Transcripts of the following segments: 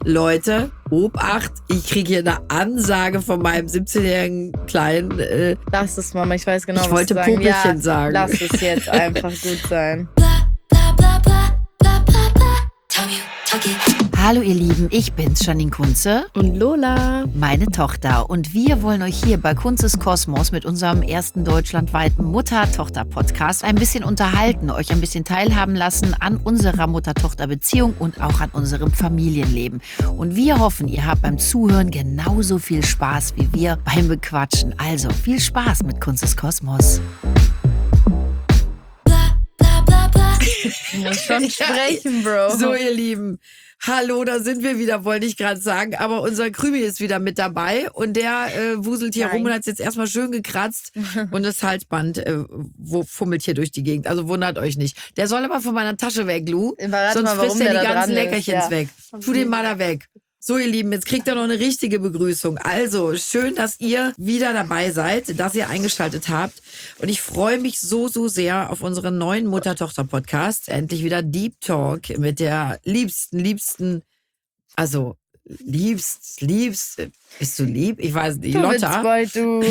Leute, Obacht, ich kriege hier eine Ansage von meinem 17-jährigen Kleinen. Lass es, Mama, ich weiß genau, ich was du wollte Puppelchen sagen. Lass es jetzt einfach gut sein. Hallo ihr Lieben, ich bin's, Janine Kunze. Und Lola. Meine Tochter. Und wir wollen euch hier bei Kunzes Kosmos mit unserem ersten deutschlandweiten Mutter-Tochter-Podcast ein bisschen unterhalten, euch ein bisschen teilhaben lassen an unserer Mutter-Tochter-Beziehung und auch an unserem Familienleben. Und wir hoffen, ihr habt beim Zuhören genauso viel Spaß wie wir beim Bequatschen. Also viel Spaß mit Kunzes Kosmos. Du musst schon sprechen, Bro. So, ihr Lieben. Hallo, da sind wir wieder, wollte ich gerade sagen. Aber unser Krümi ist wieder mit dabei und der wuselt hier rum und hat es jetzt erstmal schön gekratzt. Und das Halsband fummelt hier durch die Gegend. Also wundert euch nicht. Der soll aber von meiner Tasche weg, Lu. Sonst frisst er die ganzen Leckerchens weg. Tu den mal da weg. So, ihr Lieben, jetzt kriegt ihr noch eine richtige Begrüßung. Also, schön, dass ihr wieder dabei seid, dass ihr eingeschaltet habt. Und ich freue mich so sehr auf unseren neuen Mutter-Tochter-Podcast. Endlich wieder Deep Talk mit der liebsten, also liebst, bist du lieb? Ich weiß nicht, Lotta. Du.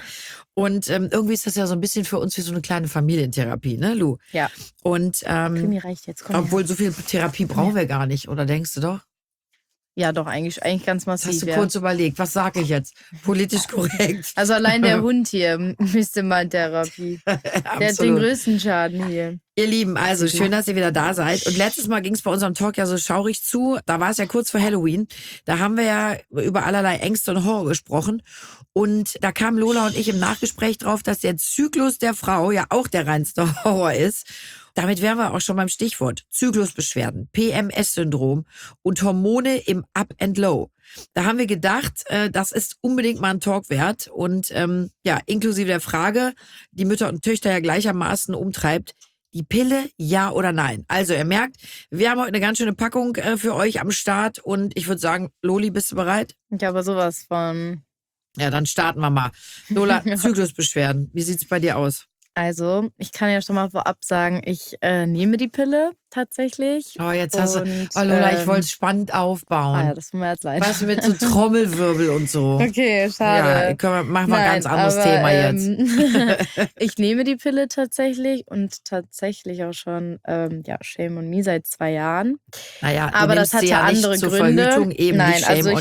Und irgendwie ist das ja so ein bisschen für uns wie so eine kleine Familientherapie, ne, Lu? Ja. Und Krimi reicht jetzt. Komm obwohl so viel Therapie brauchen wir gar nicht, oder denkst du doch? Ja, doch, eigentlich ganz massiv. Hast du kurz überlegt, was sage ich jetzt? Politisch korrekt. Also allein der Hund hier müsste mal in Therapie. Der hat den größten Schaden hier. Ihr Lieben, also schön, dass ihr wieder da seid. Und letztes Mal ging es bei unserem Talk ja so schaurig zu. Da war es ja kurz vor Halloween. Da haben wir ja über allerlei Ängste und Horror gesprochen. Und da kamen Lola und ich im Nachgespräch drauf, dass der Zyklus der Frau ja auch der reinste Horror ist. Damit wären wir auch schon beim Stichwort. Zyklusbeschwerden, PMS-Syndrom und Hormone im Up and Low. Da haben wir gedacht, das ist unbedingt mal ein Talk wert. Und ja, inklusive der Frage, die Mütter und Töchter ja gleichermaßen umtreibt, die Pille, ja oder nein? Also ihr merkt, wir haben heute eine ganz schöne Packung für euch am Start. Und ich würde sagen, Loli, bist du bereit? Ja, aber sowas von... Ja, dann starten wir mal. Lola, Zyklusbeschwerden, wie sieht's bei dir aus? Also, ich kann ja schon mal vorab sagen, ich nehme die Pille tatsächlich. Oh, jetzt hast du. Oh, Lola, ich wollte es spannend aufbauen. Ah ja, das tut mir jetzt leid. Was mit so Trommelwirbel und so. Okay, schade. Ja, machen wir ein ganz anderes Thema jetzt. Ich nehme die Pille tatsächlich und tatsächlich auch schon, Shame on Me seit 2 Jahren. Naja, aber das hatte ja andere zur Gründe. Verhütung, eben nein, nicht Shame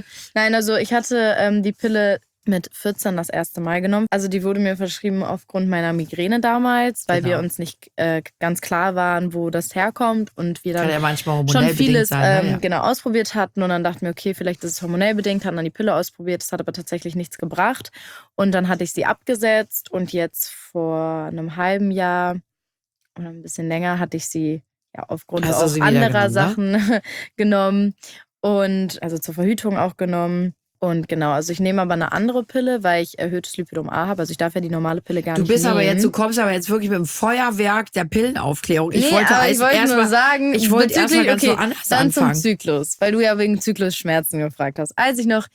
ich hatte die Pille mit 14 das erste Mal genommen. Also die wurde mir verschrieben aufgrund meiner Migräne damals, weil wir uns nicht ganz klar waren, wo das herkommt und wir dann ja manchmal schon vieles sein, ausprobiert hatten und dann dachten wir, okay, vielleicht ist es hormonell bedingt, hatten dann die Pille ausprobiert, das hat aber tatsächlich nichts gebracht und dann hatte ich sie abgesetzt und jetzt vor einem halben Jahr oder ein bisschen länger hatte ich sie ja aufgrund auch anderer Sachen genommen und also zur Verhütung auch genommen. Und genau, also ich nehme aber eine andere Pille, weil ich erhöhtes Lipidem A habe. Also ich darf ja die normale Pille gar nicht nehmen. Du kommst aber jetzt wirklich mit dem Feuerwerk der Pillenaufklärung. Ich wollte nur sagen, ich wollte erstmal ganz so anders dann anfangen. Zum Zyklus, weil du ja wegen Zyklusschmerzen gefragt hast. Als ich noch,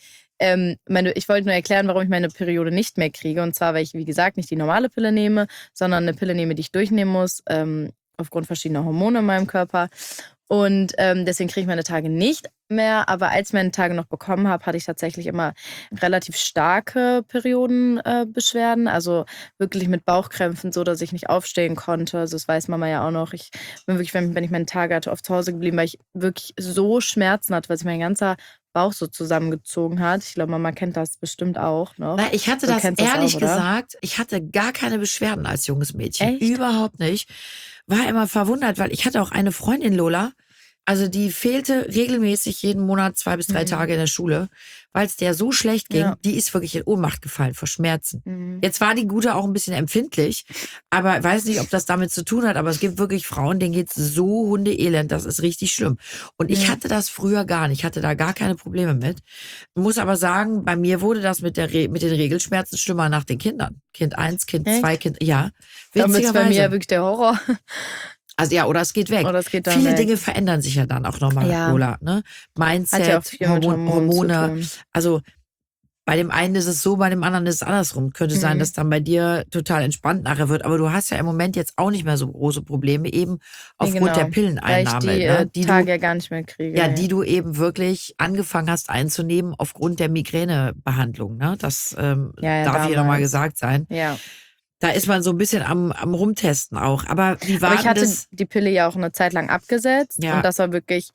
ich wollte nur erklären, warum ich meine Periode nicht mehr kriege. Und zwar, weil ich, wie gesagt, nicht die normale Pille nehme, sondern eine Pille nehme, die ich durchnehmen muss, aufgrund verschiedener Hormone in meinem Körper. Und deswegen kriege ich meine Tage nicht mehr. Aber als ich meine Tage noch bekommen habe, hatte ich tatsächlich immer relativ starke Periodenbeschwerden. Also wirklich mit Bauchkrämpfen, so dass ich nicht aufstehen konnte. Also das weiß Mama ja auch noch. Ich bin wirklich, wenn ich meine Tage hatte, oft zu Hause geblieben, weil ich wirklich so Schmerzen hatte, weil sich mein ganzer Bauch so zusammengezogen hat. Ich glaube, Mama kennt das bestimmt auch noch. Na, ich hatte ehrlich gesagt, ich hatte gar keine Beschwerden als junges Mädchen. Echt? Überhaupt nicht. War immer verwundert, weil ich hatte auch eine Freundin, Lola, also die fehlte regelmäßig jeden Monat 2 bis 3 Tage in der Schule, weil es der so schlecht ging. Ja. Die ist wirklich in Ohnmacht gefallen vor Schmerzen. Jetzt war die Gute auch ein bisschen empfindlich, aber ich weiß nicht, ob das damit zu tun hat, aber es gibt wirklich Frauen, denen geht's so hundeelend, das ist richtig schlimm. Und ich hatte das früher gar nicht, ich hatte da gar keine Probleme mit. Muss aber sagen, bei mir wurde das mit den Regelschmerzen schlimmer nach den Kindern. Kind 1, Kind 2, Kind, ja. Damit ist bei mir ja wirklich der Horror. Also ja, oder es geht weg. Viele Dinge verändern sich ja dann auch nochmal, Lola. Ne? Mindset, hat ja auch viel mit Hormone. Also Bei dem einen ist es so, bei dem anderen ist es andersrum. Könnte sein, dass dann bei dir total entspannt nachher wird. Aber du hast ja im Moment jetzt auch nicht mehr so große Probleme, eben aufgrund der Pilleneinnahme. Weil ich die Tage ja gar nicht mehr kriege. Ja, die du eben wirklich angefangen hast einzunehmen aufgrund der Migränebehandlung. Ne? Das darf hier nochmal gesagt sein. Ja. Da ist man so ein bisschen am Rumtesten auch. Aber wie war das? Ich hatte die Pille ja auch eine Zeit lang abgesetzt. Ja. Und das war wirklich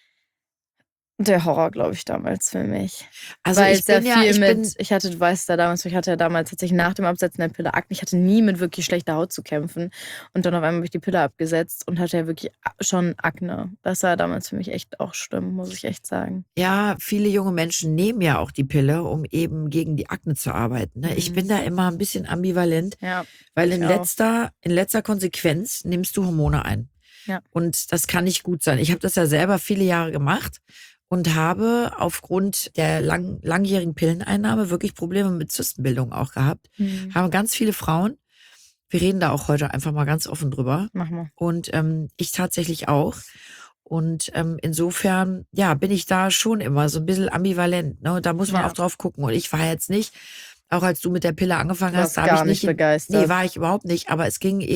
der Horror, glaube ich, damals für mich. Also weil ich bin ich hatte ja damals tatsächlich nach dem Absetzen der Pille Akne. Ich hatte nie mit wirklich schlechter Haut zu kämpfen. Und dann auf einmal habe ich die Pille abgesetzt und hatte ja wirklich schon Akne. Das war damals für mich echt auch schlimm, muss ich echt sagen. Ja, viele junge Menschen nehmen ja auch die Pille, um eben gegen die Akne zu arbeiten. Ne? Ich bin da immer ein bisschen ambivalent, weil in letzter Konsequenz nimmst du Hormone ein. Ja. Und das kann nicht gut sein. Ich habe das ja selber viele Jahre gemacht. Und habe aufgrund der langjährigen Pilleneinnahme wirklich Probleme mit Zystenbildung auch gehabt. Haben ganz viele Frauen. Wir reden da auch heute einfach mal ganz offen drüber. Machen wir. Und ich tatsächlich auch. Und insofern, bin ich da schon immer so ein bisschen ambivalent. Ne? Da muss man auch drauf gucken. Und ich war jetzt nicht, auch als du mit der Pille angefangen hast, da habe ich nicht begeistert. Nee, war ich überhaupt nicht. Aber es ging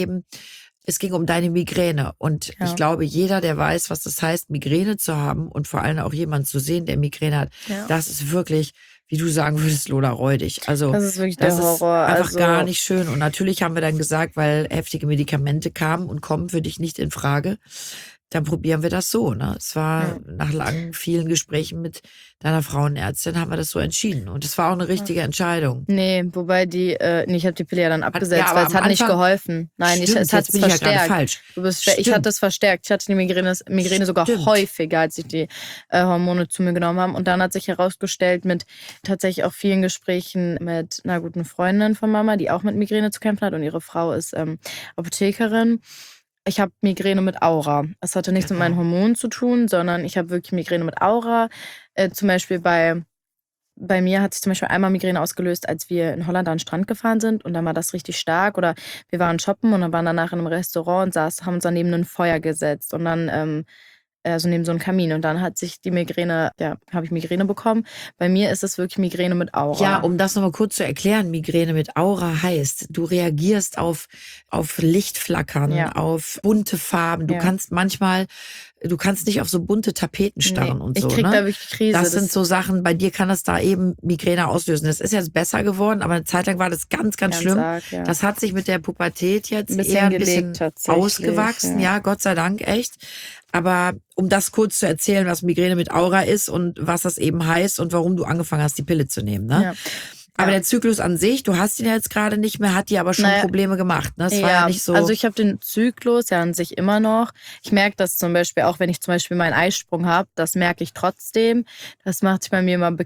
um deine Migräne. Und ich glaube, jeder, der weiß, was das heißt, Migräne zu haben und vor allem auch jemanden zu sehen, der Migräne hat, das ist wirklich, wie du sagen würdest, Lola, räudig. Also das ist wirklich der Horror. Ist einfach gar nicht schön. Und natürlich haben wir dann gesagt, weil heftige Medikamente kamen und kommen für dich nicht in Frage, dann probieren wir das so. Ne? Es war nach langen, vielen Gesprächen mit deiner Frauenärztin, haben wir das so entschieden. Und es war auch eine richtige Entscheidung. Nee, wobei ich habe die Pille ja dann abgesetzt, weil es hat nicht geholfen. Nein, es hat es verstärkt. Ja falsch. Ich hatte es verstärkt. Ich hatte die Migräne sogar häufiger, als ich die Hormone zu mir genommen habe. Und dann hat sich herausgestellt, mit tatsächlich auch vielen Gesprächen mit einer guten Freundin von Mama, die auch mit Migräne zu kämpfen hat. Und ihre Frau ist Apothekerin. Ich habe Migräne mit Aura. Es hatte nichts mit meinen Hormonen zu tun, sondern ich habe wirklich Migräne mit Aura. Zum Beispiel bei mir hat sich zum Beispiel einmal Migräne ausgelöst, als wir in Holland an den Strand gefahren sind. Und dann war das richtig stark. Oder wir waren shoppen und dann waren danach in einem Restaurant und haben uns dann neben ein Feuer gesetzt. Und dann also neben so einem Kamin. Und dann hat sich die Migräne, habe ich Migräne bekommen. Bei mir ist es wirklich Migräne mit Aura. Ja, um das nochmal kurz zu erklären, Migräne mit Aura heißt, du reagierst auf Lichtflackern, auf bunte Farben. Du kannst nicht auf so bunte Tapeten starren und so. Ich krieg da wirklich Krise. Das sind so Sachen, bei dir kann das da eben Migräne auslösen. Das ist jetzt besser geworden, aber eine Zeit lang war das ganz, ganz schlimm. Arg, ja. Das hat sich mit der Pubertät jetzt eher ein bisschen ausgewachsen. Ja, Gott sei Dank, echt. Aber um das kurz zu erzählen, was Migräne mit Aura ist und was das eben heißt und warum du angefangen hast, die Pille zu nehmen. Ne? Ja. Aber der Zyklus an sich, du hast ihn ja jetzt gerade nicht mehr, hat dir aber schon Probleme gemacht. Ne? Das war ja nicht so. Also ich habe den Zyklus ja an sich immer noch. Ich merke das zum Beispiel auch, wenn ich zum Beispiel meinen Eisprung habe, das merke ich trotzdem. Das macht sich bei mir immer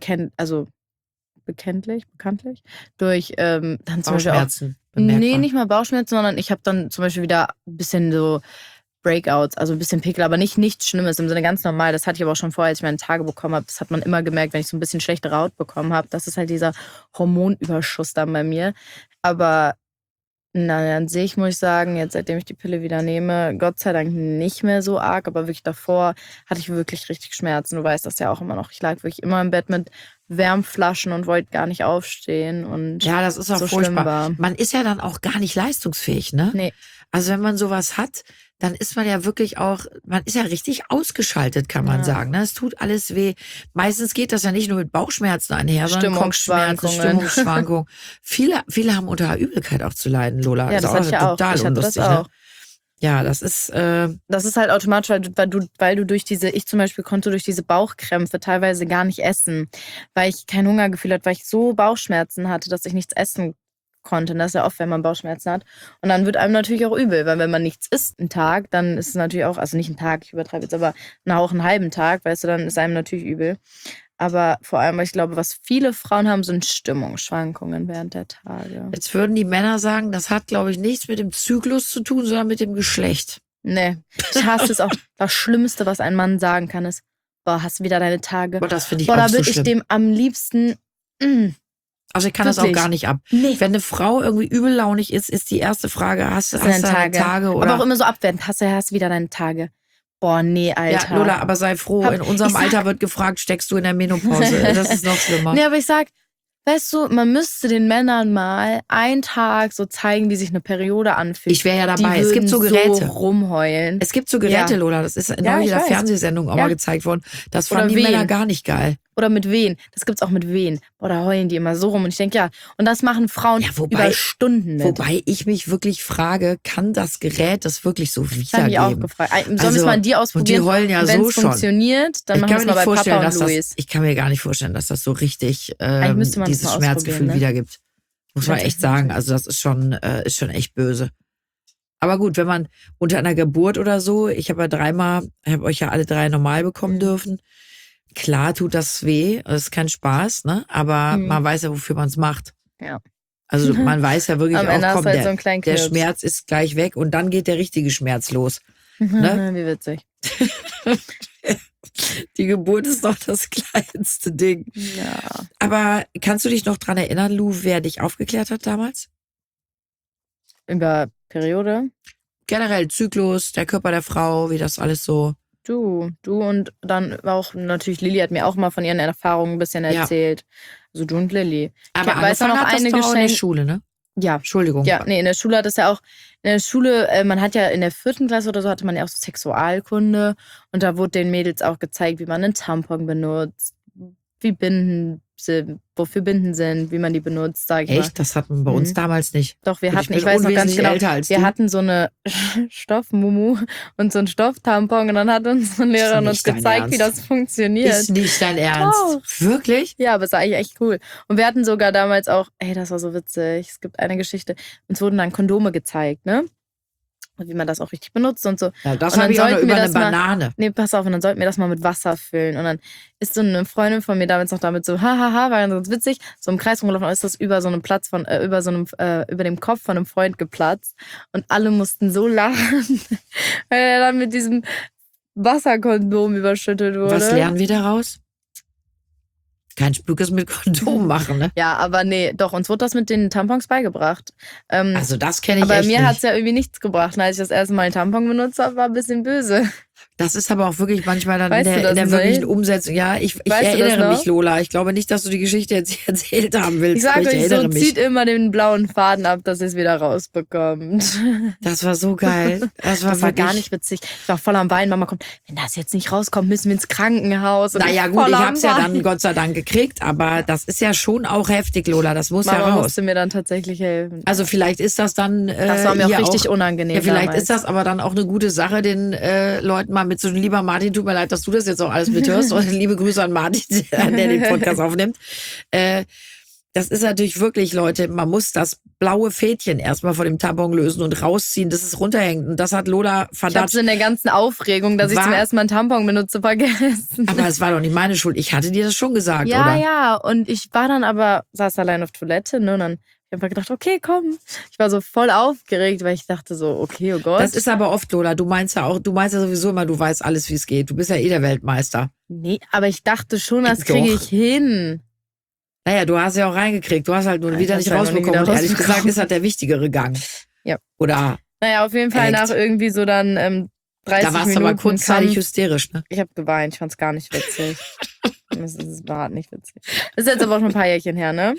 bekanntlich durch dann zum Bauchschmerzen. Beispiel auch, nee, nicht mal Bauchschmerzen, sondern ich habe dann zum Beispiel wieder ein bisschen so Breakouts, also ein bisschen Pickel, aber nichts Schlimmes, im Sinne ganz normal. Das hatte ich aber auch schon vorher, als ich meine Tage bekommen habe. Das hat man immer gemerkt, wenn ich so ein bisschen schlechtere Haut bekommen habe. Das ist halt dieser Hormonüberschuss dann bei mir. Aber an sich muss ich sagen, jetzt seitdem ich die Pille wieder nehme, Gott sei Dank nicht mehr so arg, aber wirklich davor hatte ich wirklich richtig Schmerzen. Du weißt das ja auch immer noch. Ich lag wirklich immer im Bett mit Wärmflaschen und wollte gar nicht aufstehen. Und ja, das ist auch so furchtbar. Man ist ja dann auch gar nicht leistungsfähig, ne? Nee. Also wenn man sowas hat, dann ist man ja wirklich auch, man ist ja richtig ausgeschaltet, kann man sagen. Ne? Es tut alles weh. Meistens geht das ja nicht nur mit Bauchschmerzen einher, sondern Kopfschmerzen, Stimmungsschwankungen. Viele haben unter Übelkeit auch zu leiden, Lola. Ja, das hatte ich auch. Total unlustig, ne? Ja, das ist halt automatisch, weil du durch ich zum Beispiel konnte durch diese Bauchkrämpfe teilweise gar nicht essen, weil ich kein Hungergefühl hatte, weil ich so Bauchschmerzen hatte, dass ich nichts essen konnte. Und das ist ja oft, wenn man Bauchschmerzen hat. Und dann wird einem natürlich auch übel, weil wenn man nichts isst einen Tag, dann ist es natürlich auch, also nicht einen Tag, ich übertreibe jetzt, aber auch einen halben Tag, weißt du, dann ist einem natürlich übel. Aber vor allem, weil ich glaube, was viele Frauen haben, sind Stimmungsschwankungen während der Tage. Jetzt würden die Männer sagen, das hat, glaube ich, nichts mit dem Zyklus zu tun, sondern mit dem Geschlecht. Nee, ich hasse es auch. Das Schlimmste, was ein Mann sagen kann, ist, boah, hast du wieder deine Tage. Boah, das finde ich auch da so würde schlimm. Ich dem am liebsten... Also ich kann das auch gar nicht ab. Nee. Wenn eine Frau irgendwie übellaunig ist die erste Frage, hast du deine Tage? Oder? Aber auch immer so abwertend, hast du wieder deine Tage. Boah, nee, Alter. Ja, Lola, aber sei froh, in unserem Alter wird gefragt, steckst du in der Menopause? Das ist noch schlimmer. Nee, aber ich sag, Weißt du, man müsste den Männern mal einen Tag so zeigen, wie sich eine Periode anfühlt. Ich wäre ja dabei. Die Es gibt so würden Geräte. so rumheulen. Es gibt so Geräte, Ja. Lola. Das ist in Ja, ich jeder weiß. Fernsehsendung auch Ja. mal gezeigt worden. Das Oder fanden die Wehen. Männer gar nicht geil. Oder mit Wehen. Das gibt's auch mit Wehen. Boah, da heulen die immer so rum. Und ich denke, ja, und das machen Frauen Ja, wobei- über Stunden mit. Wobei ich mich wirklich frage, kann das Gerät das wirklich so Das habe ich auch wiedergeben? gefragt. Sollen wir Also, es mal an die und die ausprobieren? heulen ja Wenn so es schon. funktioniert, dann machen wir es mal bei Papa und Luis. Ich kann mir gar nicht vorstellen, dass das so richtig Eigentlich müsste man das dieses mal Schmerzgefühl ausprobieren, ne? wiedergibt. Muss man echt sagen. Also das ist schon echt böse. Aber gut, wenn man unter einer Geburt oder so, ich habe euch ja alle 3 normal bekommen dürfen. Klar tut das weh, das ist kein Spaß, ne? Aber man weiß ja, wofür man es macht. Ja. Also man weiß ja wirklich Am auch, Ende hast komm, du halt so einen kleinen der Knirps. Schmerz ist gleich weg und dann geht der richtige Schmerz los. Ne? Wie witzig. Die Geburt ist doch das kleinste Ding. Ja. Aber kannst du dich noch dran erinnern, Lou, wer dich aufgeklärt hat damals? Über Periode? Generell Zyklus, der Körper der Frau, wie das alles so. Du und dann auch natürlich Lilly hat mir auch mal von ihren Erfahrungen ein bisschen Ja. erzählt. Also du und Lilly. Aber weiß noch angefangen hat das eine doch auch in der Geschenk. Schule, ne? Ja. Entschuldigung. Ja, nee, in der Schule hat es ja auch, in der Schule, man hat ja in der 4. Klasse oder so, hatte man ja auch so Sexualkunde und da wurde den Mädels auch gezeigt, wie man einen Tampon benutzt, wie Binden sind, wofür Binden sind, wie man die benutzt, sag ich mal. Echt? Das hatten wir bei uns damals nicht. Doch, wir Gut, hatten, ich ich bin weiß noch ganz unwesentlich genau, älter als wir du. hatten so eine Stoffmumu und so einen Stofftampon und dann hat unsere Lehrerin uns nicht dein gezeigt, wie Ernst. das funktioniert. Ist nicht dein Ernst. Doch. Wirklich? Ja, aber es war eigentlich echt cool. Und wir hatten sogar damals auch, das war so witzig, es gibt eine Geschichte, uns wurden dann Kondome gezeigt, ne? Und wie man das auch richtig benutzt und so. Ja, das Und dann habe ich auch noch sollten wir über eine das mal- Banane. Nee, pass auf, und dann sollten wir das mal mit Wasser füllen. Und dann ist so eine Freundin von mir damals noch damit so, hahaha, war ganz witzig, so im Kreis rumgelaufen, und ist das über so einem Platz von, über dem Kopf von einem Freund geplatzt. Und alle mussten so lachen, weil er dann mit diesem Wasserkondom überschüttet wurde. Was lernen wir daraus? Kein Spukes mit Kondom machen, ne? Ja, aber nee, doch, uns wurde das mit den Tampons beigebracht. Also das kenne ich aber echt mir nicht. hat es ja irgendwie nichts gebracht. Und als ich das erste Mal einen Tampon benutzt habe, war ein bisschen böse. Das ist aber auch wirklich manchmal dann Weißt du in das der nicht? wirklichen Umsetzung. Ja, ich Weißt du das erinnere noch? mich, Lola. Ich glaube nicht, dass du die Geschichte jetzt hier erzählt haben willst. Ich sage aber euch, erinnere so mich. zieht immer den blauen Faden ab, dass ihr es wieder rausbekommt. Das war so geil. Das war Das war wirklich, gar nicht witzig. Ich war voll am Weinen. Mama kommt, wenn das jetzt nicht rauskommt, müssen wir ins Krankenhaus. Und Naja ich gut, voll ich am hab's ja dann Weinen. Gott sei Dank gekriegt, aber das ist ja schon auch heftig, Lola. Das muss ja Mama raus. musste mir dann tatsächlich helfen. Also vielleicht ist das dann Das war mir hier auch richtig unangenehm. Ja, vielleicht damals. ist das aber dann auch eine gute Sache, den Leuten mal mitzuteilen. Lieber Martin, tut mir leid, dass du das jetzt auch alles mithörst. Und liebe Grüße an Martin, der den Podcast aufnimmt. Das ist natürlich wirklich, Leute, man muss das blaue Fädchen erstmal von dem Tampon lösen und rausziehen, dass es runterhängt. Und das hat Lola Ich habe verdammt. so in der ganzen Aufregung, dass ich War- zum ersten Mal einen Tampon benutze, vergessen. Aber es war doch nicht meine Schuld. Ich hatte dir das schon gesagt, Ja, oder? ja. Und ich war dann aber, saß allein auf Toilette, ne? Und dann hab ich einfach gedacht, okay, komm. Ich war so voll aufgeregt, weil ich dachte so, okay, oh Gott. Das ist aber oft, Lola. Du meinst ja sowieso immer, du weißt alles, wie es geht. Du bist ja eh der Weltmeister. Nee, aber ich dachte schon, das Doch. kriege ich hin. Naja, du hast ja auch reingekriegt. Du hast halt nur Ja, wieder ich nicht hab's ja noch nie rausbekommen. Und wieder ehrlich rausbekommen. gesagt ist halt der wichtigere Gang. Ja. Oder Naja, auf jeden Fall Echt? nach irgendwie so dann 30 da warst du Minuten aber kurzzeitig Kampf. hysterisch, ne? Ich habe geweint, ich fand's gar nicht witzig. Das war nicht witzig. Das ist jetzt aber auch schon ein paar Jährchen her, ne?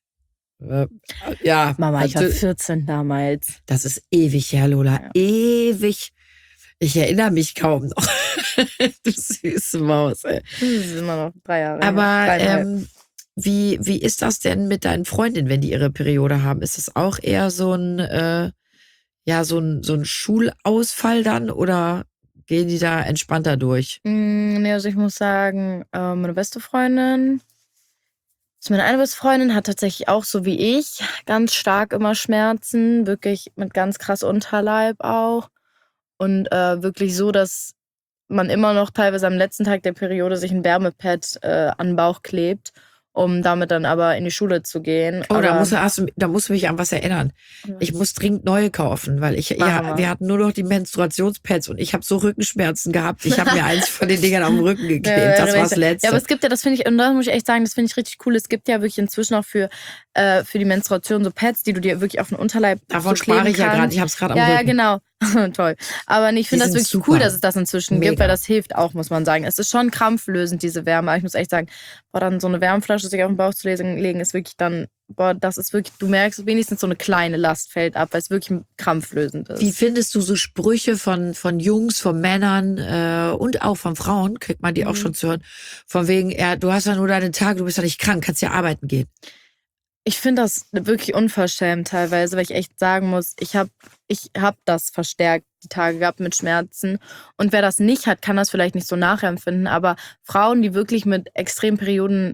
Ja, Mama, ich war natürlich. 14 damals. Das ist ewig her, Lola. Ja. Ewig. Ich erinnere mich kaum noch. Du süße Maus, ey. Das ist immer noch 3 Jahre. Aber her. 3,5. wie ist das denn mit deinen Freundinnen, wenn die ihre Periode haben? Ist das auch eher so ein Schulausfall dann oder gehen die da entspannter durch? Nee, also ich muss sagen, meine beste Freundin, also meine eine beste Freundin hat tatsächlich auch so wie ich ganz stark immer Schmerzen, wirklich mit ganz krass Unterleib auch. Und wirklich so, dass man immer noch teilweise am letzten Tag der Periode sich ein Wärmepad an den Bauch klebt, um damit dann aber in die Schule zu gehen. Oh, da Aber- musst du mich an was erinnern. Ich muss dringend neue kaufen, weil Machen wir. wir hatten nur noch die Menstruationspads und ich habe so Rückenschmerzen gehabt. Ich habe mir eins von den Dingern auf den Rücken geklebt. Das war das Letzte. Ja, aber es gibt ja, das finde ich, und da muss ich echt sagen, das finde ich richtig cool. Es gibt ja wirklich inzwischen auch für die Menstruation so Pads, die du dir wirklich auf den Unterleib Davon so kleben sprach ich ja kannst. gerade. Ich habe es gerade am Ja, Rücken. ja, genau. Toll. Aber nee, ich finde Die das sind wirklich super. cool, dass es das inzwischen Mega. gibt, weil das hilft auch, muss man sagen. Es ist schon krampflösend, diese Wärme. Aber ich muss echt sagen, dann so eine Wärmflasche sich auf den Bauch zu legen, ist wirklich dann, das ist wirklich, du merkst wenigstens so eine kleine Last fällt ab, weil es wirklich krampflösend ist. Wie findest du so Sprüche von Jungs, von Männern und auch von Frauen, kriegt man die auch schon zu hören, von wegen, du hast ja nur deine Tage, du bist ja nicht krank, kannst ja arbeiten gehen. Ich finde das wirklich unverschämt teilweise, weil ich echt sagen muss, ich hab das verstärkt, die Tage gehabt mit Schmerzen. Und wer das nicht hat, kann das vielleicht nicht so nachempfinden. Aber Frauen, die wirklich mit extremen Perioden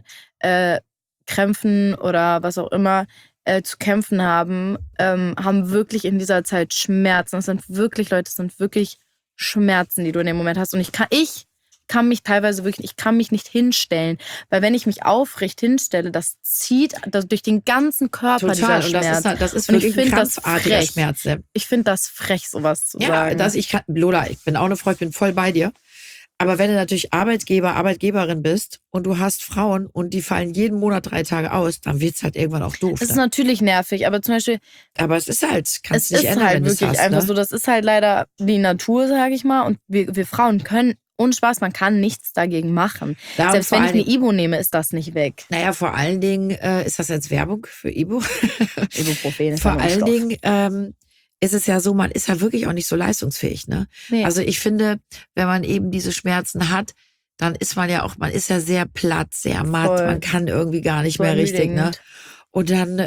Krämpfen oder was auch immer zu kämpfen haben, haben wirklich in dieser Zeit Schmerzen. Das sind wirklich, Leute, das sind wirklich Schmerzen, die du in dem Moment hast. Und ich kann mich teilweise wirklich, ich kann mich nicht hinstellen, weil wenn ich mich aufrecht hinstelle, das zieht durch den ganzen Körper dieser Schmerz. Und das ist Und ich wirklich ein find das krampfartiger frech. Schmerz. Ich finde das frech, sowas zu sagen. Lola, ich bin auch eine Frau, ich bin voll bei dir. Aber wenn du natürlich Arbeitgeberin bist und du hast Frauen und die fallen jeden Monat 3 Tage aus, dann wird's halt irgendwann auch doof. Es ist natürlich nervig, aber zum Beispiel, Aber es ist halt, kannst es nicht ist ändern, halt wenn du es wirklich hast. einfach Ne? so, das ist halt leider die Natur, sage ich mal. Und wir Frauen können, ohne Spaß, man kann nichts dagegen machen. Ja, und Selbst vor wenn ich allen eine Ibo nehme, ist das nicht weg. Naja, vor allen Dingen, ist das jetzt Werbung für Ibo? Ibuprofen ist Vor aber ein allen Stoff. Dingen ist es ja so, man ist ja wirklich auch nicht so leistungsfähig. Ne? Nee. Also ich finde, wenn man eben diese Schmerzen hat, dann ist man ist ja sehr platt, sehr matt, Voll. man kann irgendwie gar nicht Voll mehr richtig. Ne? ermüdend. Und dann,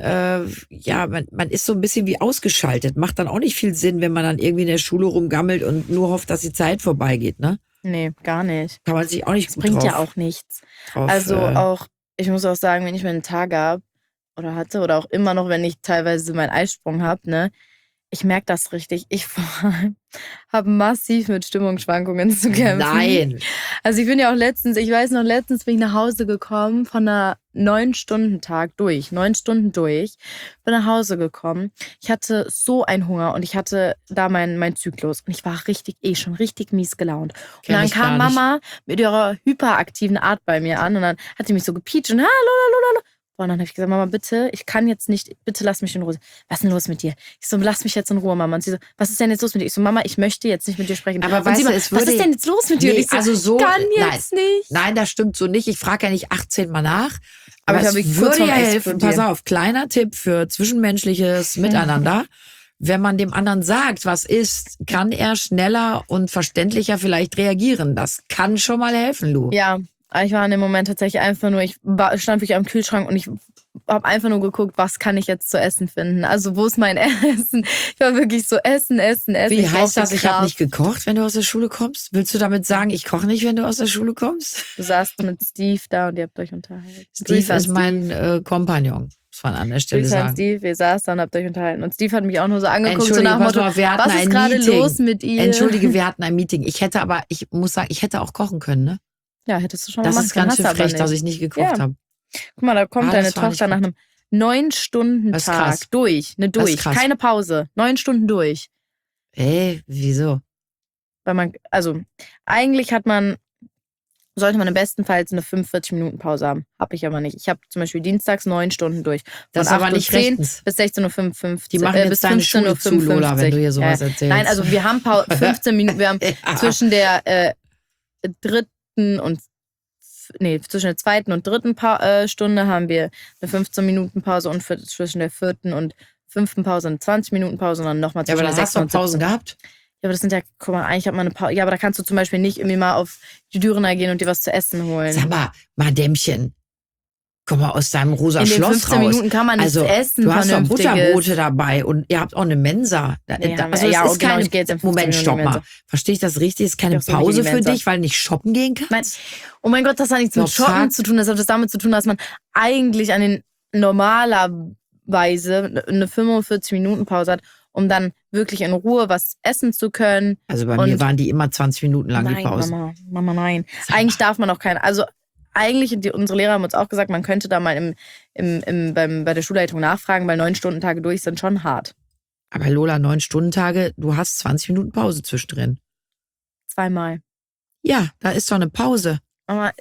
man ist so ein bisschen wie ausgeschaltet. Macht dann auch nicht viel Sinn, wenn man dann irgendwie in der Schule rumgammelt und nur hofft, dass die Zeit vorbeigeht. Ne? Nee, gar nicht. Kann man sich auch nicht Das gut bringt drauf, ja auch nichts. drauf, Also auch, ich muss auch sagen, wenn ich meine Tage habe oder hatte oder auch immer noch, wenn ich teilweise meinen Eisprung habe, ne, ich merke das richtig. Ich vor allem habe massiv mit Stimmungsschwankungen zu kämpfen. Nein. Also ich bin ja auch letztens bin ich nach Hause gekommen von einer 9-Stunden-Tag durch. 9 Stunden durch. Bin nach Hause gekommen. Ich hatte so einen Hunger und ich hatte da mein Zyklus. Und ich war schon richtig mies gelaunt. Und Kenn dann ich kam gar nicht. Mama mit ihrer hyperaktiven Art bei mir an und dann hat sie mich so gepietscht und hallo. Und dann habe ich gesagt, Mama, bitte, ich kann jetzt nicht, bitte lass mich in Ruhe. Was ist denn los mit dir? Ich so, lass mich jetzt in Ruhe, Mama. Und sie so, was ist denn jetzt los mit dir? Ich so, Mama, ich möchte jetzt nicht mit dir sprechen. Aber und weißt sie du, mal, es was würde- ist denn jetzt los mit dir? Nee, und ich so, also so- kann jetzt nicht. Nein, das stimmt so nicht. Ich frage ja nicht 18 Mal nach. Aber Aber ich es habe kurz würde vorm ja helfen. Explodieren. Pass auf, kleiner Tipp für zwischenmenschliches Miteinander. Wenn man dem anderen sagt, was ist, kann er schneller und verständlicher vielleicht reagieren. Das kann schon mal helfen, Lu. Ja, aber ich war in dem Moment tatsächlich einfach nur, stand wirklich am Kühlschrank und ich habe einfach nur geguckt, was kann ich jetzt zu essen finden. Also wo ist mein Essen? Ich war wirklich so Essen. Wie Ich heißt brauchte das? Ich habe Kraft. nicht gekocht, wenn du aus der Schule kommst? Willst du damit sagen, ich koche nicht, wenn du aus der Schule kommst? Du saßt mit Steve da und ihr habt euch unterhalten. Steve ist mein Kompagnon, muss man an der Stelle Grüße an sagen. Steve, ihr saßt da und habt euch unterhalten. Und Steve hat mich auch nur so angeguckt, so Entschuldige, nach dem pass Motto, mal auf, wir hatten was ist ein gerade Meeting. los mit ihr? Entschuldige, wir hatten ein Meeting. Ich muss sagen, ich hätte auch kochen können, ne? Ja, hättest du schon mal Das machen ist können, ganz hast schön du aber frech, nicht. dass ich nicht gekocht Ja. habe. Guck mal, da kommt Ah, deine das war nicht Tochter nach gut. einem 9-Stunden-Tag krass. durch. Das ist krass. Keine Pause. 9 Stunden durch. Wieso? Weil eigentlich sollte man im besten Fall eine 45-Minuten-Pause haben. Hab ich aber nicht. Ich habe zum Beispiel dienstags 9 Stunden durch. Von Das ist aber 8:10 nicht rechtens. bis 16:55 Uhr. Die machen jetzt bis deine Schule zu, 15:55 Uhr. Lola, wenn du hier sowas erzählst. Nein, also wir haben 15 Minuten, wir haben zwischen der zwischen der zweiten und dritten Stunde haben wir eine 15-Minuten-Pause und zwischen der 4. und 5. Pause eine 20-Minuten-Pause und dann nochmal Ja, zwischen aber der dann 6. hast du und auch Pausen 17. gehabt. Ja, aber das sind ja, guck mal, eigentlich hat man eine Pause. Ja, aber da kannst du zum Beispiel nicht irgendwie mal auf die Dürrener gehen und dir was zu essen holen. Sag mal, Madämchen, komm mal aus deinem rosa In den Schloss 15 raus. Minuten kann man nichts Also, essen, du hast doch Vernünftiges. Butterbrote dabei und ihr habt auch eine Mensa. Nee, haben wir. Also, Ja, es ist genau, keine, ich gehe jetzt in 15 Moment, Minuten stopp in die mal. Mensa. Verstehe ich das richtig? Ist keine Ich geh auch so nicht Pause in die für Mensa. dich, weil du nicht shoppen gehen kannst? Nein. Oh mein Gott, das hat nichts mit Doch, Shoppen sag. zu tun. Das hat das damit zu tun, dass man eigentlich normalerweise eine 45-Minuten-Pause hat, um dann wirklich in Ruhe was essen zu können. Also bei Und- mir waren die immer 20 Minuten lang, die Nein, Pausen. Mama, nein. Sag mal. Eigentlich darf man auch keine. Also eigentlich, unsere Lehrer haben uns auch gesagt, man könnte da mal bei der Schulleitung nachfragen, weil 9-Stunden-Tage durch sind schon hart. Aber Lola, 9-Stunden-Tage, du hast 20 Minuten Pause zwischendrin. 2-mal. Ja, da ist doch eine Pause. Aber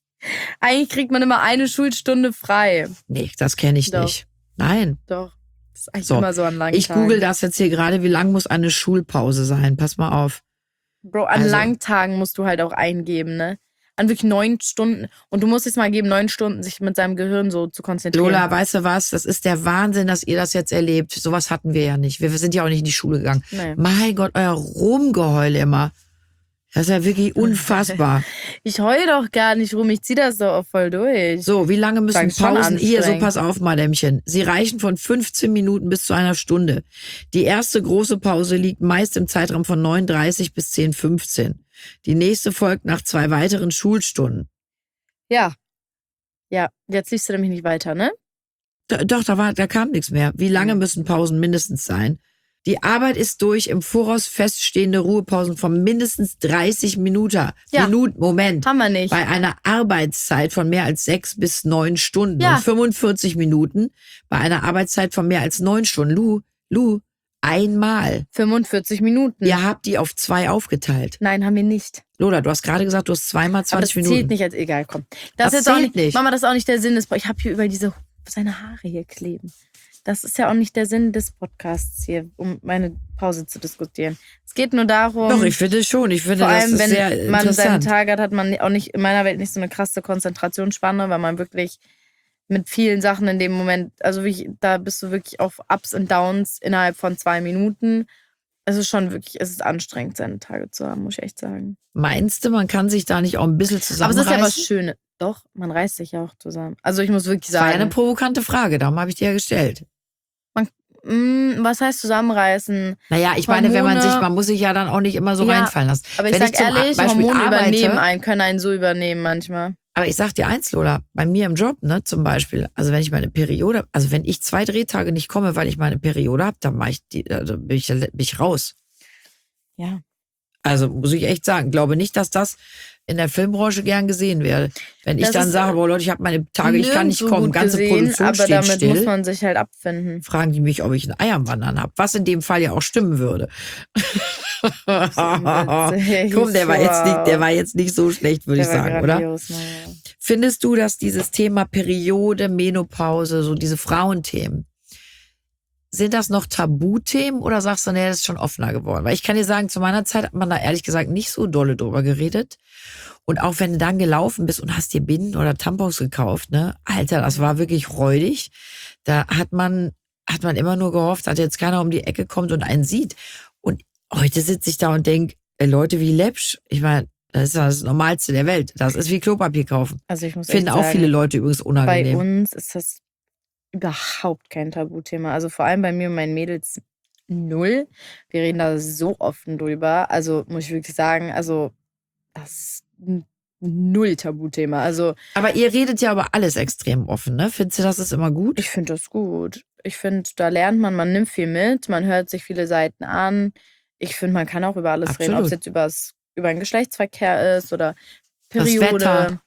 eigentlich kriegt man immer eine Schulstunde frei. Nee, das kenne ich Doch. nicht. Nein. Doch. Das ist eigentlich So, immer so an langen Ich Tagen. google das jetzt hier gerade. Wie lang muss eine Schulpause sein? Pass mal auf. Bro, an Also- langen Tagen musst du halt auch eingeben, ne? An wirklich 9 Stunden. Und du musst jetzt mal geben, 9 Stunden sich mit seinem Gehirn so zu konzentrieren. Lola, weißt du was? Das ist der Wahnsinn, dass ihr das jetzt erlebt. Sowas hatten wir ja nicht. Wir sind ja auch nicht in die Schule gegangen. Nee. Mein Gott, euer Rumgeheul immer. Das ist ja wirklich unfassbar. Ich heul doch gar nicht rum, ich zieh das doch auch voll durch. So, wie lange müssen Fand ich schon Pausen? Hier, so anstrengend. pass auf, Madämchen. Sie reichen von 15 Minuten bis zu einer Stunde. Die erste große Pause liegt meist im Zeitraum von 9:30 bis 10:15. Die nächste folgt nach 2 weiteren Schulstunden. Ja. Ja, jetzt liest du nämlich nicht weiter, ne? Doch, da kam nichts mehr. Wie lange müssen Pausen mindestens sein? Die Arbeit ist durch, im Voraus feststehende Ruhepausen von mindestens 30 Minuten. Ja. Moment. Haben wir nicht. Bei einer Arbeitszeit von mehr als 6 bis 9 Stunden Ja. und 45 Minuten bei einer Arbeitszeit von mehr als 9 Stunden. Lu, einmal. 45 Minuten. Ihr habt die auf 2 aufgeteilt. Nein, haben wir nicht. Lola, du hast gerade gesagt, du hast zweimal Aber das 20 Minuten. zählt nicht als egal, komm. Das ist jetzt auch zählt nicht. Mama, das ist auch nicht der Sinn des Ich habe hier über seine Haare hier kleben. Das ist ja auch nicht der Sinn des Podcasts hier, um meine Pause zu diskutieren. Es geht nur darum, Doch, ich finde schon. Ich finde, vor das allem, ist wenn sehr man seinen interessant. Tag hat man auch nicht in meiner Welt nicht so eine krasse Konzentrationsspanne, weil man wirklich mit vielen Sachen in dem Moment, also da bist du wirklich auf Ups und Downs innerhalb von 2 Minuten. Es ist schon wirklich, es ist anstrengend, seine Tage zu haben, muss ich echt sagen. Meinst du, man kann sich da nicht auch ein bisschen Aber es zusammenreißen? ist ja was Schönes. Doch, man reißt sich ja auch zusammen. Also ich muss wirklich Das war ja sagen. eine provokante Frage, darum habe ich dir ja gestellt. Was heißt zusammenreißen? Naja, ich meine, wenn Hormone- man muss sich ja dann auch nicht immer so Ja, reinfallen lassen. Aber ich Wenn sag zum ehrlich, Beispiel Hormone übernehmen arbeite, können einen so übernehmen manchmal. aber ich sag dir eins, Lola, bei mir im Job, ne, zum Beispiel, also wenn ich meine Periode, also wenn ich 2 Drehtage nicht komme, weil ich meine Periode habe, dann bin ich raus. Ja. Also muss ich echt sagen, glaube nicht, dass das in der Filmbranche gern gesehen werde. Wenn ich Das dann ist sage, boah Leute, ich habe meine Tage, ich kann nicht Nirgendwo kommen, gut ganze gesehen, Produktion aber steht damit still. muss man sich halt abfinden. Fragen die mich, ob ich ein Ei am Wandern habe, was in dem Fall ja auch stimmen würde. Komm, der war jetzt nicht so schlecht, würde ich Der war sagen, oder? grandios, naja. Findest du, dass dieses Thema Periode, Menopause, so diese Frauenthemen, sind das noch Tabuthemen oder sagst du, nee, das ist schon offener geworden? Weil ich kann dir sagen, zu meiner Zeit hat man da ehrlich gesagt nicht so dolle drüber geredet. Und auch wenn du dann gelaufen bist und hast dir Binden oder Tampons gekauft, ne? Alter, das war wirklich räudig. Da hat man immer nur gehofft, dass jetzt keiner um die Ecke kommt und einen sieht. Und heute sitze ich da und denke, Leute wie Läppsch, ich meine, das ist das Normalste der Welt. Das ist wie Klopapier kaufen. Also ich muss Finden echt auch sagen, viele Leute übrigens bei unangenehm. uns ist das überhaupt kein Tabuthema. Also vor allem bei mir und meinen Mädels null. Wir reden da so offen drüber. Also muss ich wirklich sagen, also das ist null Tabuthema. Also Aber ihr redet ja über alles extrem offen, ne? Findest du, das ist immer gut? ich finde das gut. Ich finde, da lernt man nimmt viel mit, man hört sich viele Seiten an. Ich finde, man kann auch über alles reden, ob es Absolut. jetzt über den Geschlechtsverkehr ist oder Das Periode. Wetter.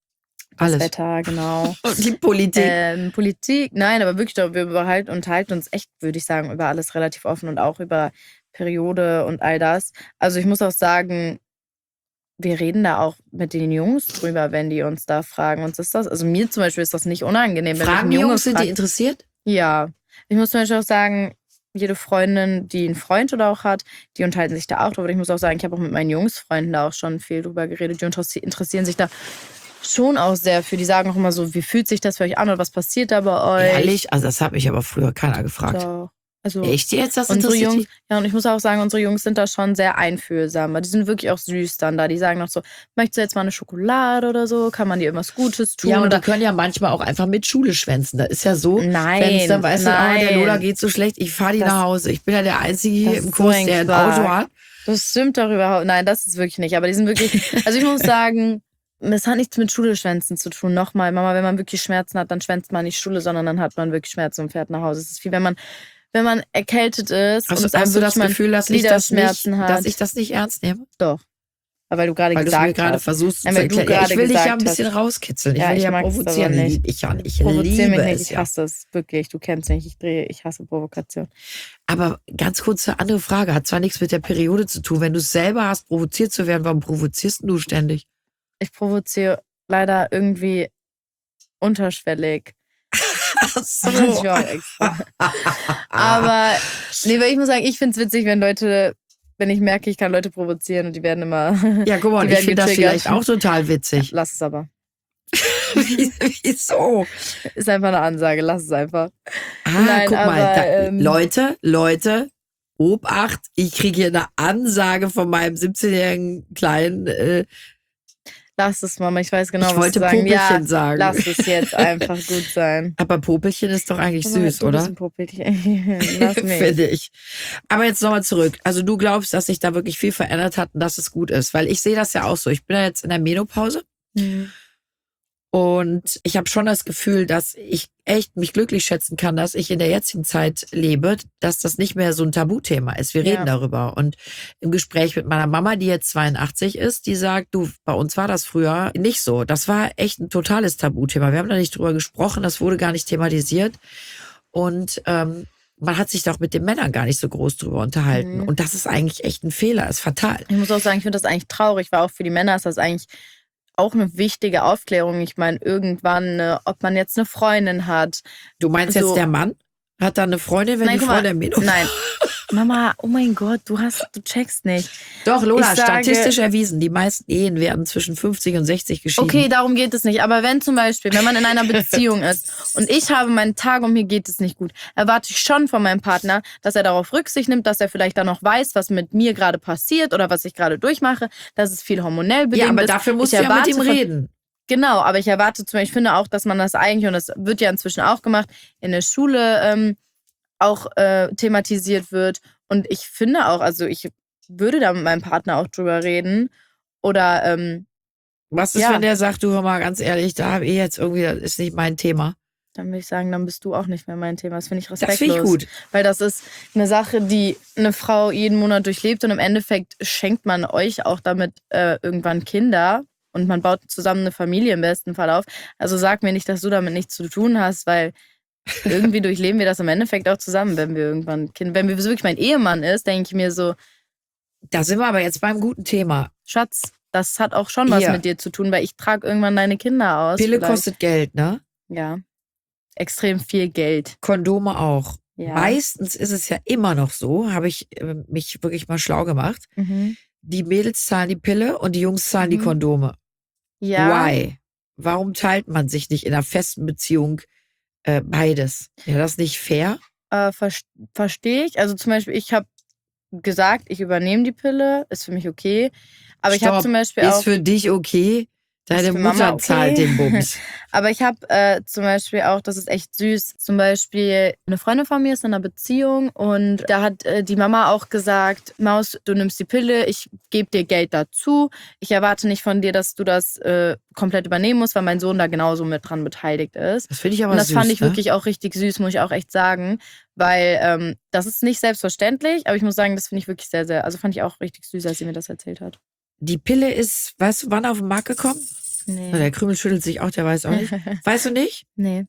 Das Alles. Wetter, genau. Und die Politik. Politik, nein, aber wirklich, wir unterhalten uns echt, würde ich sagen, über alles relativ offen und auch über Periode und all das. Also ich muss auch sagen, wir reden da auch mit den Jungs drüber, wenn die uns da fragen. Uns ist das, also mir zum Beispiel ist das nicht unangenehm, wenn Fragen mich ein Junge Jungs, sind die fragt. interessiert? Ja, ich muss zum Beispiel auch sagen, jede Freundin, die einen Freund oder auch hat, die unterhalten sich da auch drüber. Ich muss auch sagen, ich habe auch mit meinen Jungsfreunden da auch schon viel drüber geredet. Die interessieren sich da schon auch sehr für. Die sagen auch immer so, wie fühlt sich das für euch an oder was passiert da bei euch? Ehrlich? Also das hat mich aber früher keiner gefragt. Doch. Also Echt jetzt? Das unsere interessiert Jungs, dich? ja, und ich muss auch sagen, unsere Jungs sind da schon sehr einfühlsam. Die sind wirklich auch süß dann da. Die sagen noch so, möchtest du jetzt mal eine Schokolade oder so? Kann man dir irgendwas Gutes tun? Ja, und oder die können ja manchmal auch einfach mit Schule schwänzen. Das ist ja so, Nein, wenn es dann, weißt du, nein. der Lola geht so schlecht, ich fahre die Das- nach Hause. Ich bin ja der Einzige hier das im ist Kurs, so ein der ein Quark. Auto hat. Das stimmt doch überhaupt. Nein, das ist wirklich nicht. Aber die sind wirklich. Also ich muss sagen, es hat nichts mit Schuleschwänzen zu tun. Nochmal, Mama, wenn man wirklich Schmerzen hat, dann schwänzt man nicht Schule, sondern dann hat man wirklich Schmerzen und fährt nach Hause. Es ist wie wenn man erkältet ist und es einem Hast du das wirklich Gefühl, dass ich Gliederschmerzen hat. dass ich das nicht ernst nehme? Doch. Aber weil du gerade Weil du es mir gesagt gerade hast. versuchst zu Ja, weil du erklären. Ja, ich gerade will dich ja gesagt ein bisschen hast. rauskitzeln. Ich Ja, will dich ich ja mag's provozieren. aber nicht. Lieb ich ja nicht. Ich Provozier mich liebe nicht. es Ich ja. hasse es wirklich. Du kennst mich. Ich hasse Provokation. Aber ganz kurz eine andere Frage. Hat zwar nichts mit der Periode zu tun. Wenn du es selber hast, provoziert zu werden, warum provozierst du ständig? Ich provoziere leider irgendwie unterschwellig. Ach so. Ich war auch extra. Aber, nee, weil ich muss sagen, ich finde es witzig, wenn ich merke, ich kann Leute provozieren und die werden immer. Ja, guck mal, die ich werden finde das getriggert. vielleicht auch total witzig. Lass es aber. Wieso? Ist einfach eine Ansage, lass es einfach. Guck mal, aber, Leute, Obacht, ich kriege hier eine Ansage von meinem 17-jährigen Kleinen. Lass es, Mama, ich weiß genau, Ich was wollte du sagen. Popelchen Ja, sagen. lass es jetzt einfach gut sein. Aber Popelchen ist doch eigentlich Aber süß, du bist oder? ein Popelchen. Lass mich. Finde ich. Aber jetzt nochmal zurück. Also du glaubst, dass sich da wirklich viel verändert hat und dass es gut ist. Weil ich sehe das ja auch so. Ich bin ja jetzt in der Menopause. Mhm. Und ich habe schon das Gefühl, dass ich echt mich glücklich schätzen kann, dass ich in der jetzigen Zeit lebe, dass das nicht mehr so ein Tabuthema ist. Wir reden darüber. Und im Gespräch mit meiner Mama, die jetzt 82 ist, die sagt, du, bei uns war das früher nicht so. Das war echt ein totales Tabuthema. Wir haben da nicht drüber gesprochen, das wurde gar nicht thematisiert. Und man hat sich doch mit den Männern gar nicht so groß drüber unterhalten. Und das ist eigentlich echt ein Fehler, ist fatal. Ich muss auch sagen, ich finde das eigentlich traurig, weil auch für die Männer ist das eigentlich auch eine wichtige Aufklärung. Ich meine, irgendwann, ob man jetzt eine Freundin hat. Du meinst So. jetzt, der Mann hat da eine Freundin, wenn Nein, die guck mal, Freundin Menopause? Nein. Mama, oh mein Gott, du checkst nicht. Doch, Lola, Ich sage- statistisch erwiesen, die meisten Ehen werden zwischen 50 und 60 geschieden. Okay, darum geht es nicht. Aber wenn zum Beispiel, wenn man in einer Beziehung ist und ich habe meinen Tag und mir geht es nicht gut, erwarte ich schon von meinem Partner, dass er darauf Rücksicht nimmt, dass er vielleicht dann noch weiß, was mit mir gerade passiert oder was ich gerade durchmache, dass es viel hormonell bedingt Ja, aber ist. dafür musst Ich du ja mit ihm erwarte von- reden. Genau, aber ich erwarte zum Beispiel, ich finde auch, dass man das eigentlich, und das wird ja inzwischen auch gemacht, in der Schule auch thematisiert wird. Und ich finde auch, also ich würde da mit meinem Partner auch drüber reden. Oder, Was ist, Ja. wenn der sagt, du hör mal ganz ehrlich, da habe ich jetzt irgendwie, das ist nicht mein Thema. dann würde ich sagen, dann bist du auch nicht mehr mein Thema. Das finde ich respektlos. Das finde ich gut. Weil das ist eine Sache, die eine Frau jeden Monat durchlebt und im Endeffekt schenkt man euch auch damit irgendwann Kinder und man baut zusammen eine Familie im besten Fall auf. Also sag mir nicht, dass du damit nichts zu tun hast, weil irgendwie durchleben wir das im Endeffekt auch zusammen, wenn wir irgendwann Kinder, wenn wir wirklich mein Ehemann ist, denke ich mir so, Da sind wir aber jetzt beim guten Thema. Schatz, das hat auch schon was Ja. mit dir zu tun, weil ich trage irgendwann deine Kinder aus. Pille vielleicht. kostet Geld, ne? Ja, extrem viel Geld. Kondome auch. Ja. Meistens ist es ja immer noch so, habe ich mich wirklich mal schlau gemacht. Mhm. Die Mädels zahlen die Pille und die Jungs zahlen die Mhm. Kondome. Ja. Why? Warum teilt man sich nicht in einer festen Beziehung beides? Wäre das nicht fair? Verstehe ich. Also zum Beispiel, ich habe gesagt, ich übernehme die Pille, ist für mich okay. Aber ich habe Stopp. zum Beispiel Ist auch. für dich okay? Deine Ist für Mutter Mama okay? zahlt den Bums. Aber ich habe zum Beispiel auch, das ist echt süß, zum Beispiel eine Freundin von mir ist in einer Beziehung und da hat die Mama auch gesagt, Maus, du nimmst die Pille, ich gebe dir Geld dazu. Ich erwarte nicht von dir, dass du das komplett übernehmen musst, weil mein Sohn da genauso mit dran beteiligt ist. Das finde ich aber Und das süß, fand ich ne? wirklich auch richtig süß, muss ich auch echt sagen, weil das ist nicht selbstverständlich, aber ich muss sagen, das finde ich wirklich sehr, sehr, also fand ich auch richtig süß, als sie mir das erzählt hat. Die Pille ist, weißt du, wann auf den Markt gekommen? Nee. Der Krümel schüttelt sich auch, der weiß auch nicht. Weißt du nicht? Nee.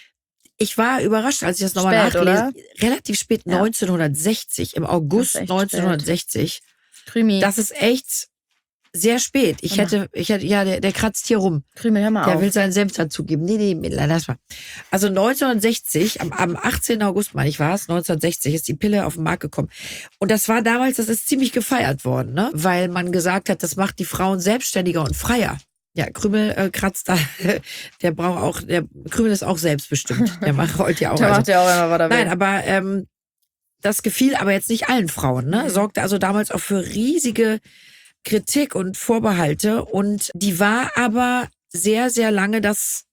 Ich war überrascht, als ich das nochmal Spät, nachgelesen. Relativ spät, Ja. 1960, im August Das ist echt 1960. Krümi, Das ist echt sehr spät. Ich Mama. hätte, ja, der kratzt hier rum. Krümel, hör mal Der auf. will seinen Senf dazugeben. Nee, lass mal. Also 1960, am 18. August, meine ich, war es, 1960 ist die Pille auf den Markt gekommen. Und das war damals, das ist ziemlich gefeiert worden, ne? Weil man gesagt hat, das macht die Frauen selbstständiger und freier. Ja, Krümel kratzt da, der Krümel ist auch selbstbestimmt. Der rollt ja auch. Der Also. macht ja auch immer, was er will. Nein, aber das gefiel aber jetzt nicht allen Frauen, ne? Sorgte also damals auch für riesige Kritik und Vorbehalte und die war aber sehr, sehr lange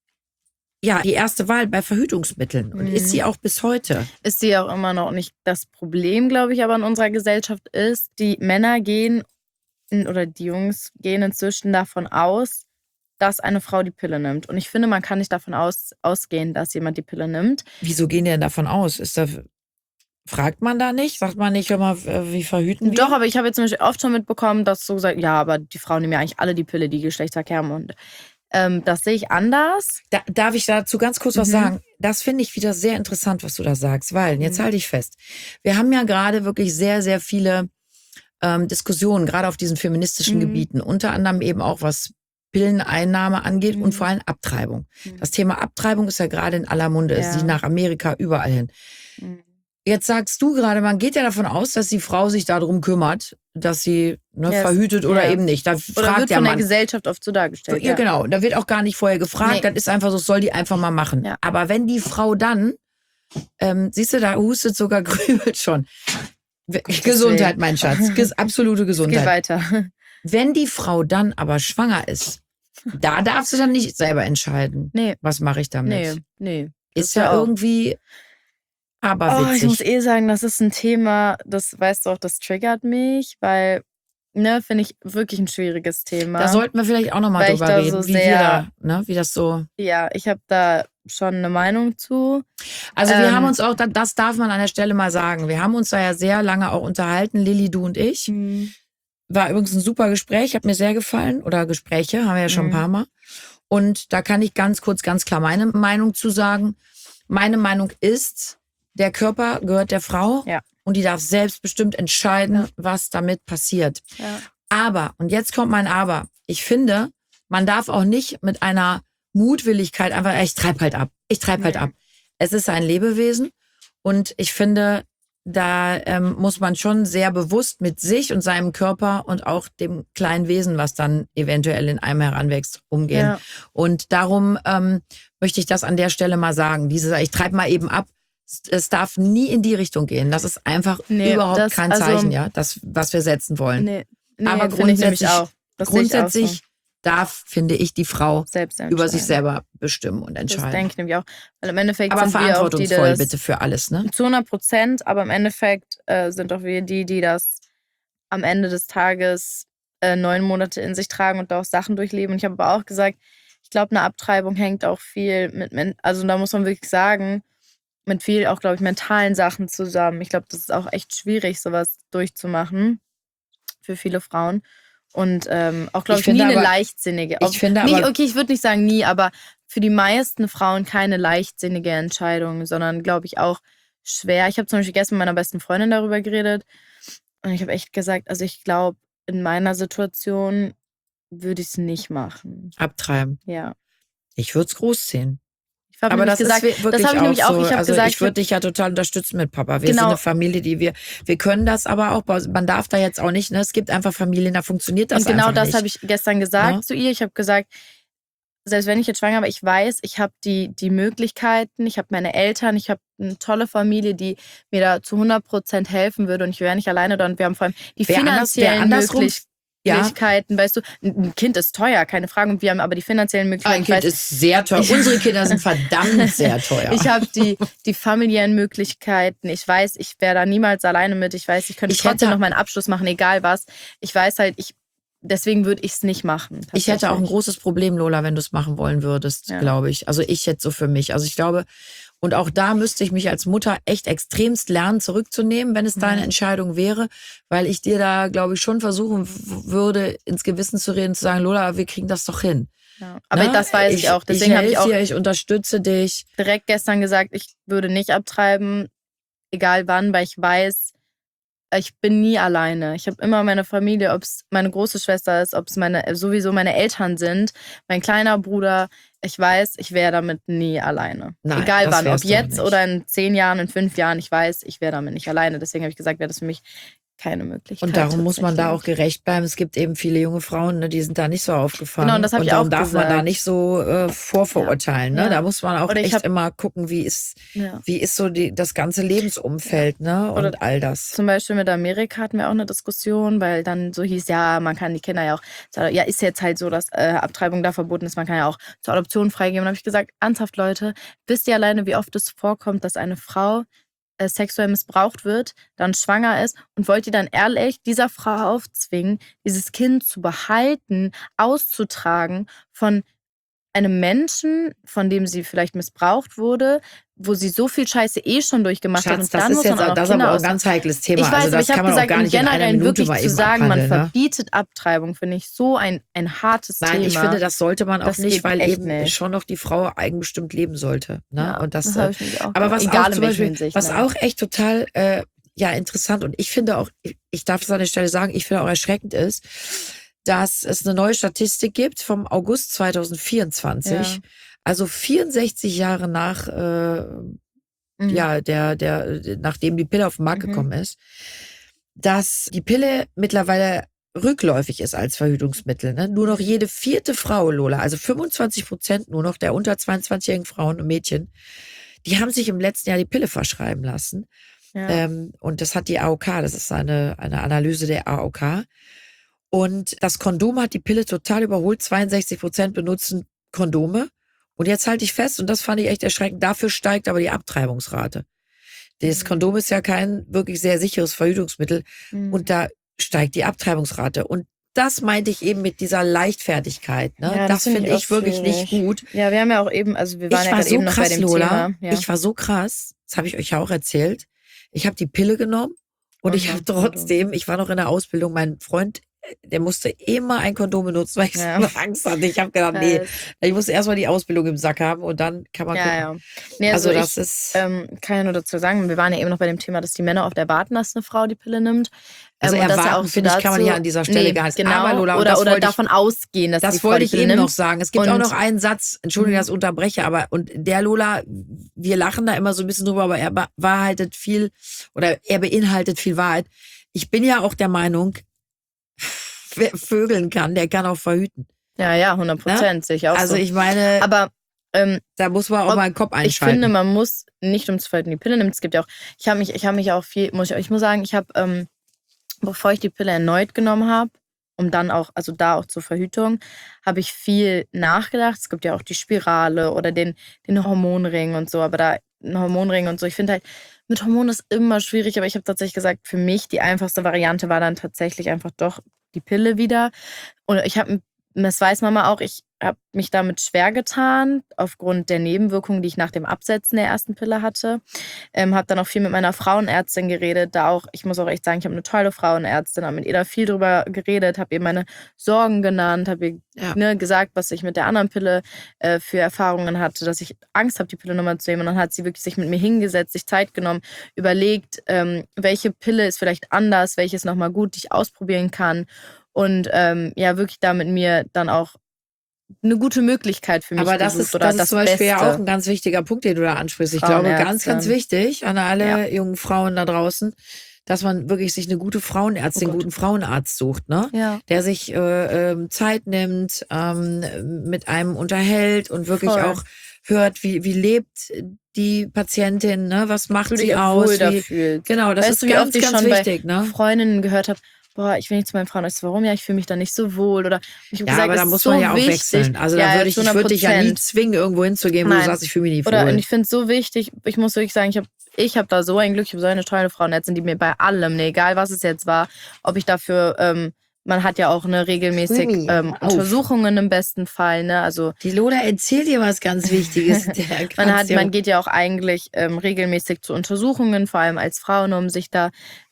die erste Wahl bei Verhütungsmitteln und ist sie auch bis heute. Ist sie auch immer noch nicht. Das Problem, glaube ich, aber in unserer Gesellschaft ist, die Männer oder die Jungs gehen inzwischen davon aus, dass eine Frau die Pille nimmt. Und ich finde, man kann nicht davon ausgehen, dass jemand die Pille nimmt. Wieso gehen die denn davon aus? Fragt man da nicht? Sagt man nicht immer, wie verhüten wir? Doch, aber ich habe jetzt zum Beispiel oft schon mitbekommen, dass so gesagt, ja, aber die Frauen nehmen ja eigentlich alle die Pille, die Geschlechtsverkehr haben. Und das sehe ich anders. Darf ich dazu ganz kurz was sagen? Das finde ich wieder sehr interessant, was du da sagst, weil, jetzt halte ich fest, wir haben ja gerade wirklich sehr, sehr viele Diskussionen, gerade auf diesen feministischen Gebieten, unter anderem eben auch was Pilleneinnahme angeht und vor allem Abtreibung. Das Thema Abtreibung ist ja gerade in aller Munde, es sieht nach Amerika überall hin. Jetzt sagst du gerade, man geht ja davon aus, dass die Frau sich darum kümmert, dass sie verhütet oder eben nicht. Da oder fragt wird der von der Mann. Gesellschaft oft so dargestellt. Ja, genau. Da wird auch gar nicht vorher gefragt. Das ist einfach so, soll die einfach mal machen. Ja. Aber wenn die Frau dann, siehst du, da hustet sogar grübelt schon. Gesundheit, mein Schatz. Absolute Gesundheit. Geht weiter. Wenn die Frau dann aber schwanger ist, da darfst du dann nicht selber entscheiden. Nee. Was mache ich damit? Nee. Ist ja auch irgendwie aber ich muss witzig. sagen, das ist ein Thema, das weißt du auch, das triggert mich, weil, finde ich wirklich ein schwieriges Thema. Da sollten wir vielleicht auch nochmal Weil ich drüber da reden, so wie wir sehr- da, wie das so. Ja, ich habe da schon eine Meinung zu. Also wir haben uns auch, das darf man an der Stelle mal sagen, wir haben uns da ja sehr lange auch unterhalten, Lilly, du und ich. War übrigens ein super Gespräch, hat mir sehr gefallen. Oder Gespräche, haben wir ja schon ein paar Mal. Und da kann ich ganz kurz, ganz klar meine Meinung zu sagen. Meine Meinung ist, der Körper gehört der Frau und die darf selbstbestimmt entscheiden, was damit passiert. Ja. Aber, und jetzt kommt mein Aber, ich finde, man darf auch nicht mit einer Mutwilligkeit einfach, ich treibe halt ab. Es ist ein Lebewesen und ich finde, da muss man schon sehr bewusst mit sich und seinem Körper und auch dem kleinen Wesen, was dann eventuell in einem heranwächst, umgehen. Ja. Und darum möchte ich das an der Stelle mal sagen. Ich treibe mal eben ab. Es darf nie in die Richtung gehen. Das ist einfach überhaupt kein Zeichen, das, was wir setzen wollen. Nee, Aber finde ich nämlich grundsätzlich, auch. Das sehe ich auch grundsätzlich so. darf, finde ich, die Frau Selbst über sich entscheiden. selber bestimmen und Das entscheiden. denke ich nämlich auch. Weil im Endeffekt Aber sind wir auch die, die verantwortungsvoll das bitte für alles, ne? zu 100%, aber im Endeffekt sind auch wir die das am Ende des Tages 9 Monate in sich tragen und da auch Sachen durchleben. Und ich habe aber auch gesagt, ich glaube, eine Abtreibung hängt auch viel also da muss man wirklich sagen, mit viel auch, glaube ich, mentalen Sachen zusammen. Ich glaube, das ist auch echt schwierig, sowas durchzumachen für viele Frauen. Und auch, glaube ich, nie eine leichtsinnige. Ich finde nicht, aber, okay, ich würde nicht sagen nie, aber für die meisten Frauen keine leichtsinnige Entscheidung, sondern, glaube ich, auch schwer. Ich habe zum Beispiel gestern mit meiner besten Freundin darüber geredet und ich habe echt gesagt, also ich glaube, in meiner Situation würde ich es nicht machen. abtreiben. Ja. Ich würde es großziehen. Ich Aber das gesagt, ist wirklich das habe ich nämlich auch. so. Ich habe Also gesagt, ich würde dich ja total unterstützen mit Papa. Wir sind Genau. eine Familie, wir können das aber auch. Man darf da jetzt auch nicht, ne? Es gibt einfach Familien, da funktioniert das und genau einfach das nicht. habe ich gestern gesagt Ja. zu ihr. Ich habe gesagt, selbst wenn ich jetzt schwanger war, ich weiß, ich habe die Möglichkeiten, ich habe meine Eltern, ich habe eine tolle Familie, die mir da zu 100% helfen würde und ich wäre nicht alleine da und wir haben vor allem die finanziellen Möglichkeiten. Weißt du, ein Kind ist teuer, keine Frage, und wir haben aber die finanziellen Möglichkeiten. Ein Kind ist sehr teuer. Unsere Kinder sind verdammt sehr teuer. Ich habe die familiären Möglichkeiten. Ich weiß, ich wäre da niemals alleine mit. Ich weiß, ich könnte trotzdem noch meinen Abschluss machen, egal was. Ich weiß halt, deswegen würde ich es nicht machen. Ich hätte auch ein großes Problem, Lola, wenn du es machen wollen würdest, glaube ich. Also ich jetzt so für mich. Also ich glaube, und auch da müsste ich mich als Mutter echt extremst lernen, zurückzunehmen, wenn es deine Entscheidung wäre, weil ich dir da, glaube ich, schon versuchen würde, ins Gewissen zu reden, zu sagen, Lola, wir kriegen das doch hin. Ja. Aber das weiß ich auch. Deswegen ich habe ich auch ich unterstütze dich. direkt gestern gesagt, ich würde nicht abtreiben, egal wann, weil ich weiß, ich bin nie alleine. Ich habe immer meine Familie, ob es meine große Schwester ist, ob es sowieso meine Eltern sind, mein kleiner Bruder. Ich weiß, ich wäre damit nie alleine. Nein, egal das wann, ob wärst du jetzt nicht. oder in 10 Jahren, in 5 Jahren, ich weiß, ich wäre damit nicht alleine. Deswegen habe ich gesagt, wäre das für mich keine Möglichkeit. Und darum muss man da auch tatsächlich. gerecht bleiben. Es gibt eben viele junge Frauen, ne, die sind da nicht so aufgefahren. Genau, und das hab ich darum auch darf man da gesagt. nicht so vorverurteilen. Ne? Ja. Da muss man auch Oder ich echt hab- immer gucken, wie ist Ja. so das ganze Lebensumfeld, ne? Und Oder all das. Zum Beispiel mit Amerika hatten wir auch eine Diskussion, weil dann so hieß, ja, man kann die Kinder ja auch, ja, ist jetzt halt so, dass Abtreibung da verboten ist, man kann ja auch zur Adoption freigeben. Und da habe ich gesagt, ernsthaft, Leute, wisst ihr alleine, wie oft es vorkommt, dass eine Frau sexuell missbraucht wird, dann schwanger ist und wollt ihr dann ehrlich dieser Frau aufzwingen, dieses Kind zu behalten, auszutragen von einem Menschen, von dem sie vielleicht missbraucht wurde, wo sie so viel Scheiße schon durchgemacht hat. Schatz, Und das dann ist muss jetzt man auch noch das ist aber Kinder auch ein ganz heikles Thema. Ich weiß, also aber das ich habe kann man auch gesagt, gar im nicht in einer Generellen Minute wirklich mal zu eben sagen, man abhandeln, ne? verbietet Abtreibung, finde ich so ein hartes Thema. Nein, ich finde, das sollte man auch Das nicht, geht weil echt eben nicht. schon noch die Frau eigenbestimmt leben sollte. Ne? Ja, und das habe ich mich auch aber gedacht. was Egal auch in zum welcher Beispiel, Hinsicht, was ne? auch echt total interessant und ich finde auch, ich darf es an der Stelle sagen, ich finde auch erschreckend ist, dass es eine neue Statistik gibt vom August 2024. Ja. Also 64 Jahre nach, nachdem die Pille auf den Markt gekommen ist, dass die Pille mittlerweile rückläufig ist als Verhütungsmittel. Ne? Nur noch jede 4. Frau, Lola, also 25% nur noch der unter 22-jährigen Frauen und Mädchen, die haben sich im letzten Jahr die Pille verschreiben lassen. Ja. Und das hat die AOK, das ist eine Analyse der AOK. Und das Kondom hat die Pille total überholt. 62% benutzen Kondome. Und jetzt halte ich fest, und das fand ich echt erschreckend, dafür steigt aber die Abtreibungsrate. Das Kondom ist ja kein wirklich sehr sicheres Verhütungsmittel. Und da steigt die Abtreibungsrate. Und das meinte ich eben mit dieser Leichtfertigkeit. Ne? Ja, das finde ich auch wirklich schwierig. nicht gut. Ja, wir haben ja auch eben, also wir waren Ich ja war gerade so eben noch bei krass, dem Lola. Thema. Ja. Ich war so krass. Das habe ich euch ja auch erzählt. Ich habe die Pille genommen und ich habe trotzdem, ich war noch in der Ausbildung, mein Freund, der musste immer ein Kondom benutzen, weil ich so Angst hatte. Ich habe gedacht, nee, ich muss erstmal die Ausbildung im Sack haben und dann kann man gucken. Ja. Nee, also das ich ist... kann ja nur dazu sagen, wir waren ja eben noch bei dem Thema, dass die Männer oft erwarten, dass eine Frau die Pille nimmt. Also und das erwarten, ja auch so finde ich, kann man hier an dieser Stelle gar nicht. Genau, Aber, Lola, oder davon ausgehen, dass die das Frau wollte die ich Pille eben nimmt. noch sagen. Es gibt auch noch einen Satz, Entschuldigung, dass ich unterbreche, aber und der Lola, wir lachen da immer so ein bisschen drüber, aber er beinhaltet viel Wahrheit. Ich bin ja auch der Meinung, wer vögeln kann, der kann auch verhüten. Ja, 100%, sehe ich auch Also so. ich meine, aber da muss man auch mal den Kopf einschalten. Ich finde, man muss nicht ums Verhüten die Pille nehmen. Es gibt ja auch, ich habe mich auch viel, ich muss sagen, ich habe, bevor ich die Pille erneut genommen habe, um dann auch, also da auch zur Verhütung, habe ich viel nachgedacht. Es gibt ja auch die Spirale oder den Hormonring und so, aber da ein Hormonring und so. Ich finde halt, mit Hormonen ist immer schwierig, aber ich habe tatsächlich gesagt, für mich die einfachste Variante war dann tatsächlich einfach doch die Pille wieder. Und das weiß Mama auch, ich habe mich damit schwer getan, aufgrund der Nebenwirkungen, die ich nach dem Absetzen der ersten Pille hatte. Habe dann auch viel mit meiner Frauenärztin geredet. Ich muss auch echt sagen, ich habe eine tolle Frauenärztin, habe mit ihr da viel drüber geredet, habe ihr meine Sorgen genannt, habe ihr gesagt, was ich mit der anderen Pille für Erfahrungen hatte, dass ich Angst habe, die Pille nochmal zu nehmen. Und dann hat sie wirklich sich mit mir hingesetzt, sich Zeit genommen, überlegt, welche Pille ist vielleicht anders, welche ist nochmal gut, die ich ausprobieren kann. Und wirklich da mit mir dann auch eine gute Möglichkeit für mich. Aber das ist zum Beispiel ja auch ein ganz wichtiger Punkt, den du da ansprichst. Ich glaube, ganz, ganz wichtig an alle jungen Frauen da draußen, dass man wirklich sich eine gute Frauenärztin, einen guten Frauenarzt sucht, ne? Ja. Der sich Zeit nimmt, mit einem unterhält und wirklich auch hört, wie lebt die Patientin, ne? Was macht sie aus? Genau, das ist ganz, ganz wichtig, ne? Freundinnen gehört habe, ich will nicht zu meinem Frauenarzt, warum? Ja, ich fühle mich da nicht so wohl. Oder ich habe gesagt, aber da muss man ja auch wechseln. Also da ich würde dich ja nie zwingen, irgendwo hinzugehen, wo du sagst, ich fühle mich nicht wohl. Und ich finde es so wichtig, ich muss wirklich sagen, ich habe da so ein Glück, ich habe so eine tolle Frauenärztin, die mir bei allem, egal was es jetzt war, ob ich dafür, man hat ja auch regelmäßig Untersuchungen im besten Fall. Ne? Also die Lola erzählt dir was ganz Wichtiges. Man geht ja auch eigentlich regelmäßig zu Untersuchungen, vor allem als Frauen, um sich da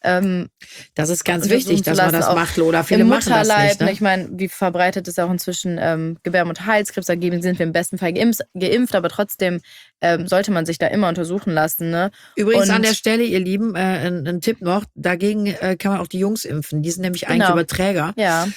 das ist ganz wichtig, dass man das macht, Lola. Viele im machen das nicht. Ne? Ich meine, wie verbreitet ist auch inzwischen Gebärmutterhalskrebs, dagegen sind wir im besten Fall geimpft, aber trotzdem sollte man sich da immer untersuchen lassen. Ne? Übrigens an der Stelle, ihr Lieben, ein Tipp noch, dagegen kann man auch die Jungs impfen. Die sind nämlich eigentlich Überträger. Ja.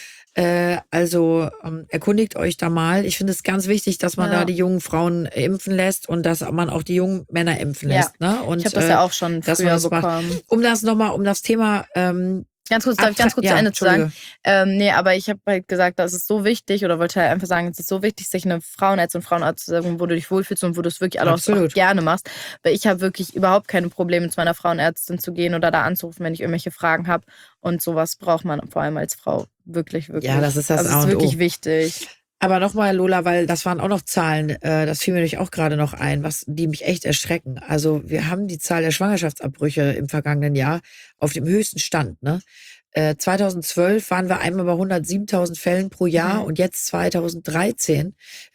Also erkundigt euch da mal. Ich finde es ganz wichtig, dass man da die jungen Frauen impfen lässt und dass man auch die jungen Männer impfen lässt. Ne? Und, ich habe das ja auch schon früher bekommen. Um das Thema Ganz kurz, darf ich ganz kurz zu Ende zu sagen? Aber ich habe halt gesagt, das ist so wichtig, oder wollte halt einfach sagen, es ist so wichtig, sich eine Frauenärztin und Frauenarzt zu sagen, wo du dich wohlfühlst und wo du es wirklich alle auch gerne machst. Weil ich habe wirklich überhaupt keine Probleme, zu meiner Frauenärztin zu gehen oder da anzurufen, wenn ich irgendwelche Fragen habe. Und sowas braucht man vor allem als Frau wirklich, wirklich. Ja, das ist das A und O. Das ist wirklich wichtig. Aber nochmal, Lola, weil das waren auch noch Zahlen, das fiel mir nämlich auch gerade noch ein, die mich echt erschrecken. Also wir haben die Zahl der Schwangerschaftsabbrüche im vergangenen Jahr auf dem höchsten Stand. Ne? 2012 waren wir einmal bei 107.000 Fällen pro Jahr und jetzt 2023,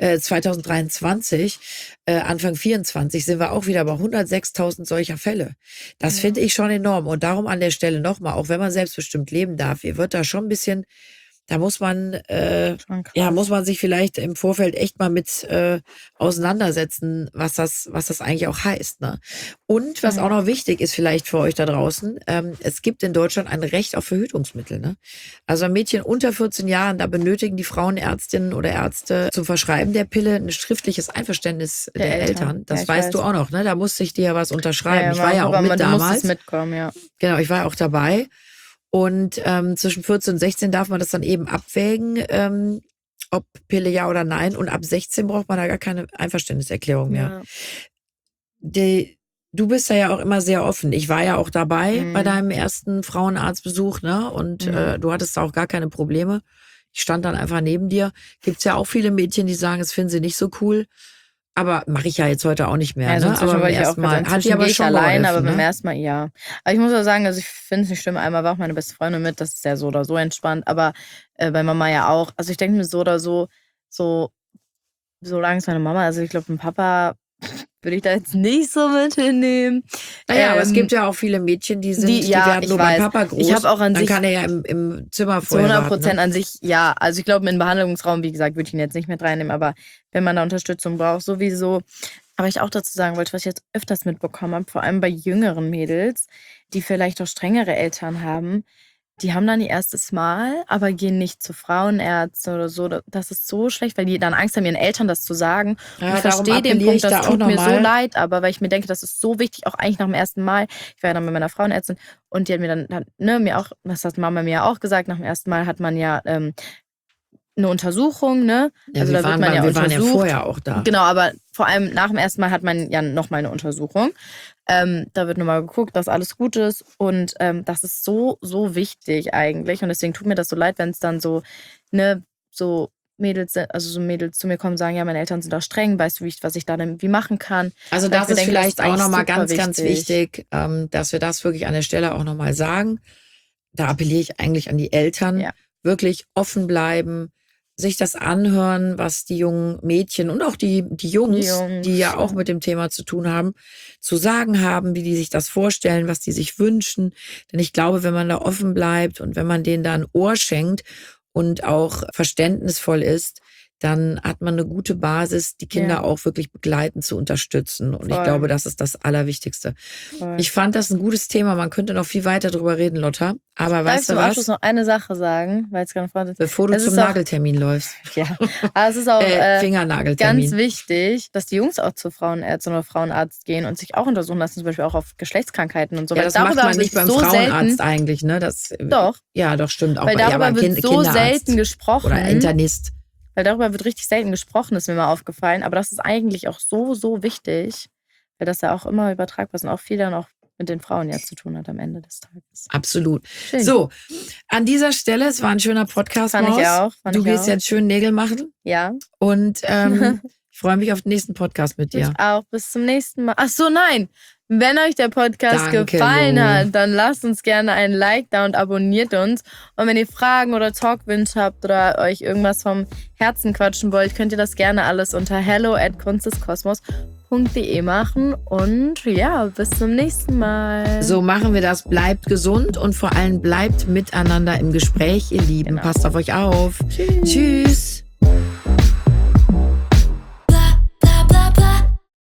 Anfang 24 sind wir auch wieder bei 106.000 solcher Fälle. Das finde ich schon enorm und darum an der Stelle nochmal, auch wenn man selbstbestimmt leben darf, ihr wird da schon ein bisschen da muss man, Schon krass. ja, muss man sich vielleicht im Vorfeld echt mal mit auseinandersetzen, was das eigentlich auch heißt. Ne? Und was auch noch wichtig ist vielleicht für euch da draußen, es gibt in Deutschland ein Recht auf Verhütungsmittel. Ne? Also ein Mädchen unter 14 Jahren, da benötigen die Frauenärztinnen oder Ärzte zum Verschreiben der Pille ein schriftliches Einverständnis der Eltern. Das Ja, ich weißt du weiß. auch noch, ne? Da musste ich dir ja was unterschreiben. Ja, Ich war ja auch mit du damals. musstest mitkommen, ja. Genau, ich war ja auch dabei. Und zwischen 14 und 16 darf man das dann eben abwägen, ob Pille ja oder nein. Und ab 16 braucht man da gar keine Einverständniserklärung mehr. Du bist da ja auch immer sehr offen. Ich war ja auch dabei bei deinem ersten Frauenarztbesuch, ne? Und du hattest da auch gar keine Probleme. Ich stand dann einfach neben dir. Gibt's ja auch viele Mädchen, die sagen, es finden sie nicht so cool. Aber mache ich ja jetzt heute auch nicht mehr. Ja, Ne? sonst Aber beim wollte ich auch ersten Mal gesagt, hat die inzwischen aber gehe ich schon allein, geholfen, aber beim ne? ersten Mal ja. Aber ich muss auch sagen, also ich finde es nicht schlimm, einmal war auch meine beste Freundin mit, das ist ja so oder so entspannt, aber bei Mama ja auch. Also ich denke mir so oder so, solange es meine Mama, also ich glaube, ein Papa würde ich da jetzt nicht so mit hinnehmen. Naja, aber es gibt ja auch viele Mädchen, die werden ich nur weiß. beim Papa groß. Ich habe auch an dann sich kann er ja im Zimmer zu vorher 100% warten, ne? an sich, ja. Also ich glaube, im Behandlungsraum, wie gesagt, würde ich ihn jetzt nicht mit reinnehmen, aber wenn man da Unterstützung braucht, sowieso. Aber ich auch dazu sagen wollte, was ich jetzt öfters mitbekommen habe, vor allem bei jüngeren Mädels, die vielleicht auch strengere Eltern haben, die haben dann ihr erstes Mal, aber gehen nicht zu Frauenärzten oder so. Das ist so schlecht, weil die dann Angst haben, ihren Eltern das zu sagen. Ja, Und ich darum verstehe den appelliere ich Punkt, da das auch tut mir noch so mal. leid, aber weil ich mir denke, das ist so wichtig, auch eigentlich nach dem ersten Mal. Ich war ja dann mit meiner Frauenärztin und die hat mir dann, mir auch, das hat Mama mir ja auch gesagt, nach dem ersten Mal hat man ja eine Untersuchung, ne? Ja, Also wir da wird waren, man ja wir waren ja untersucht. vorher auch da. Genau, aber vor allem nach dem ersten Mal hat man ja nochmal eine Untersuchung. Da wird nochmal geguckt, dass alles gut ist. Und das ist so, so wichtig eigentlich. Und deswegen tut mir das so leid, wenn es dann so, ne, so Mädels zu mir kommen und sagen, ja, meine Eltern sind da streng, weißt du, was ich da denn wie machen kann. Also Weil das ich mir ist denke, vielleicht das auch ist nochmal eigentlich ganz, super ganz wichtig, dass wir das wirklich an der Stelle auch nochmal sagen. Da appelliere ich eigentlich an die Eltern, Ja. wirklich offen bleiben, sich das anhören, was die jungen Mädchen und auch die Jungs, die ja auch mit dem Thema zu tun haben, zu sagen haben, wie die sich das vorstellen, was die sich wünschen. Denn ich glaube, wenn man da offen bleibt und wenn man denen da ein Ohr schenkt und auch verständnisvoll ist, dann hat man eine gute Basis, die Kinder auch wirklich begleiten, zu unterstützen. Und ich Voll. glaube, das ist das Allerwichtigste. Voll. Ich fand das ein gutes Thema. Man könnte noch viel weiter drüber reden, Lotta. Aber Darf ich weißt du zum Abschluss was? noch eine Sache sagen, weil es gerade vorhin Bevor du Es zum ist auch- Nageltermin läufst. Ja, aber es ist auch Fingernageltermin. ganz wichtig, dass die Jungs auch zur Frauenärztin oder Frauenarzt gehen und sich auch untersuchen lassen, zum Beispiel auch auf Geschlechtskrankheiten und so. Ja, Weil das macht darüber man nicht wird beim so Frauenarzt selten, eigentlich, ne? Das, Doch. Ja, doch, stimmt auch. Weil Ja, darüber aber wird so Kinderarzt selten gesprochen. oder Internist. Weil darüber wird richtig selten gesprochen, ist mir mal aufgefallen. Aber das ist eigentlich auch so, so wichtig, weil das ja auch immer übertragbar ist und auch viel dann auch mit den Frauen ja zu tun hat am Ende des Tages. Absolut. Schön. So, an dieser Stelle, es war ein schöner Podcast, Fand ich Maus. auch. Du gehst jetzt schön Nägel machen Ja, und ich freue mich auf den nächsten Podcast mit dir. ich auch. Bis zum nächsten Mal. Ach so, nein. Wenn euch der Podcast Danke, gefallen Lu. hat, dann lasst uns gerne ein Like da und abonniert uns. Und wenn ihr Fragen oder Talkwünsche habt oder euch irgendwas vom Herzen quatschen wollt, könnt ihr das gerne alles unter hello@kunstdeskosmos.de machen. Und ja, bis zum nächsten Mal. So machen wir das. Bleibt gesund und vor allem bleibt miteinander im Gespräch, ihr Lieben. Genau. Passt auf euch auf. Tschüss.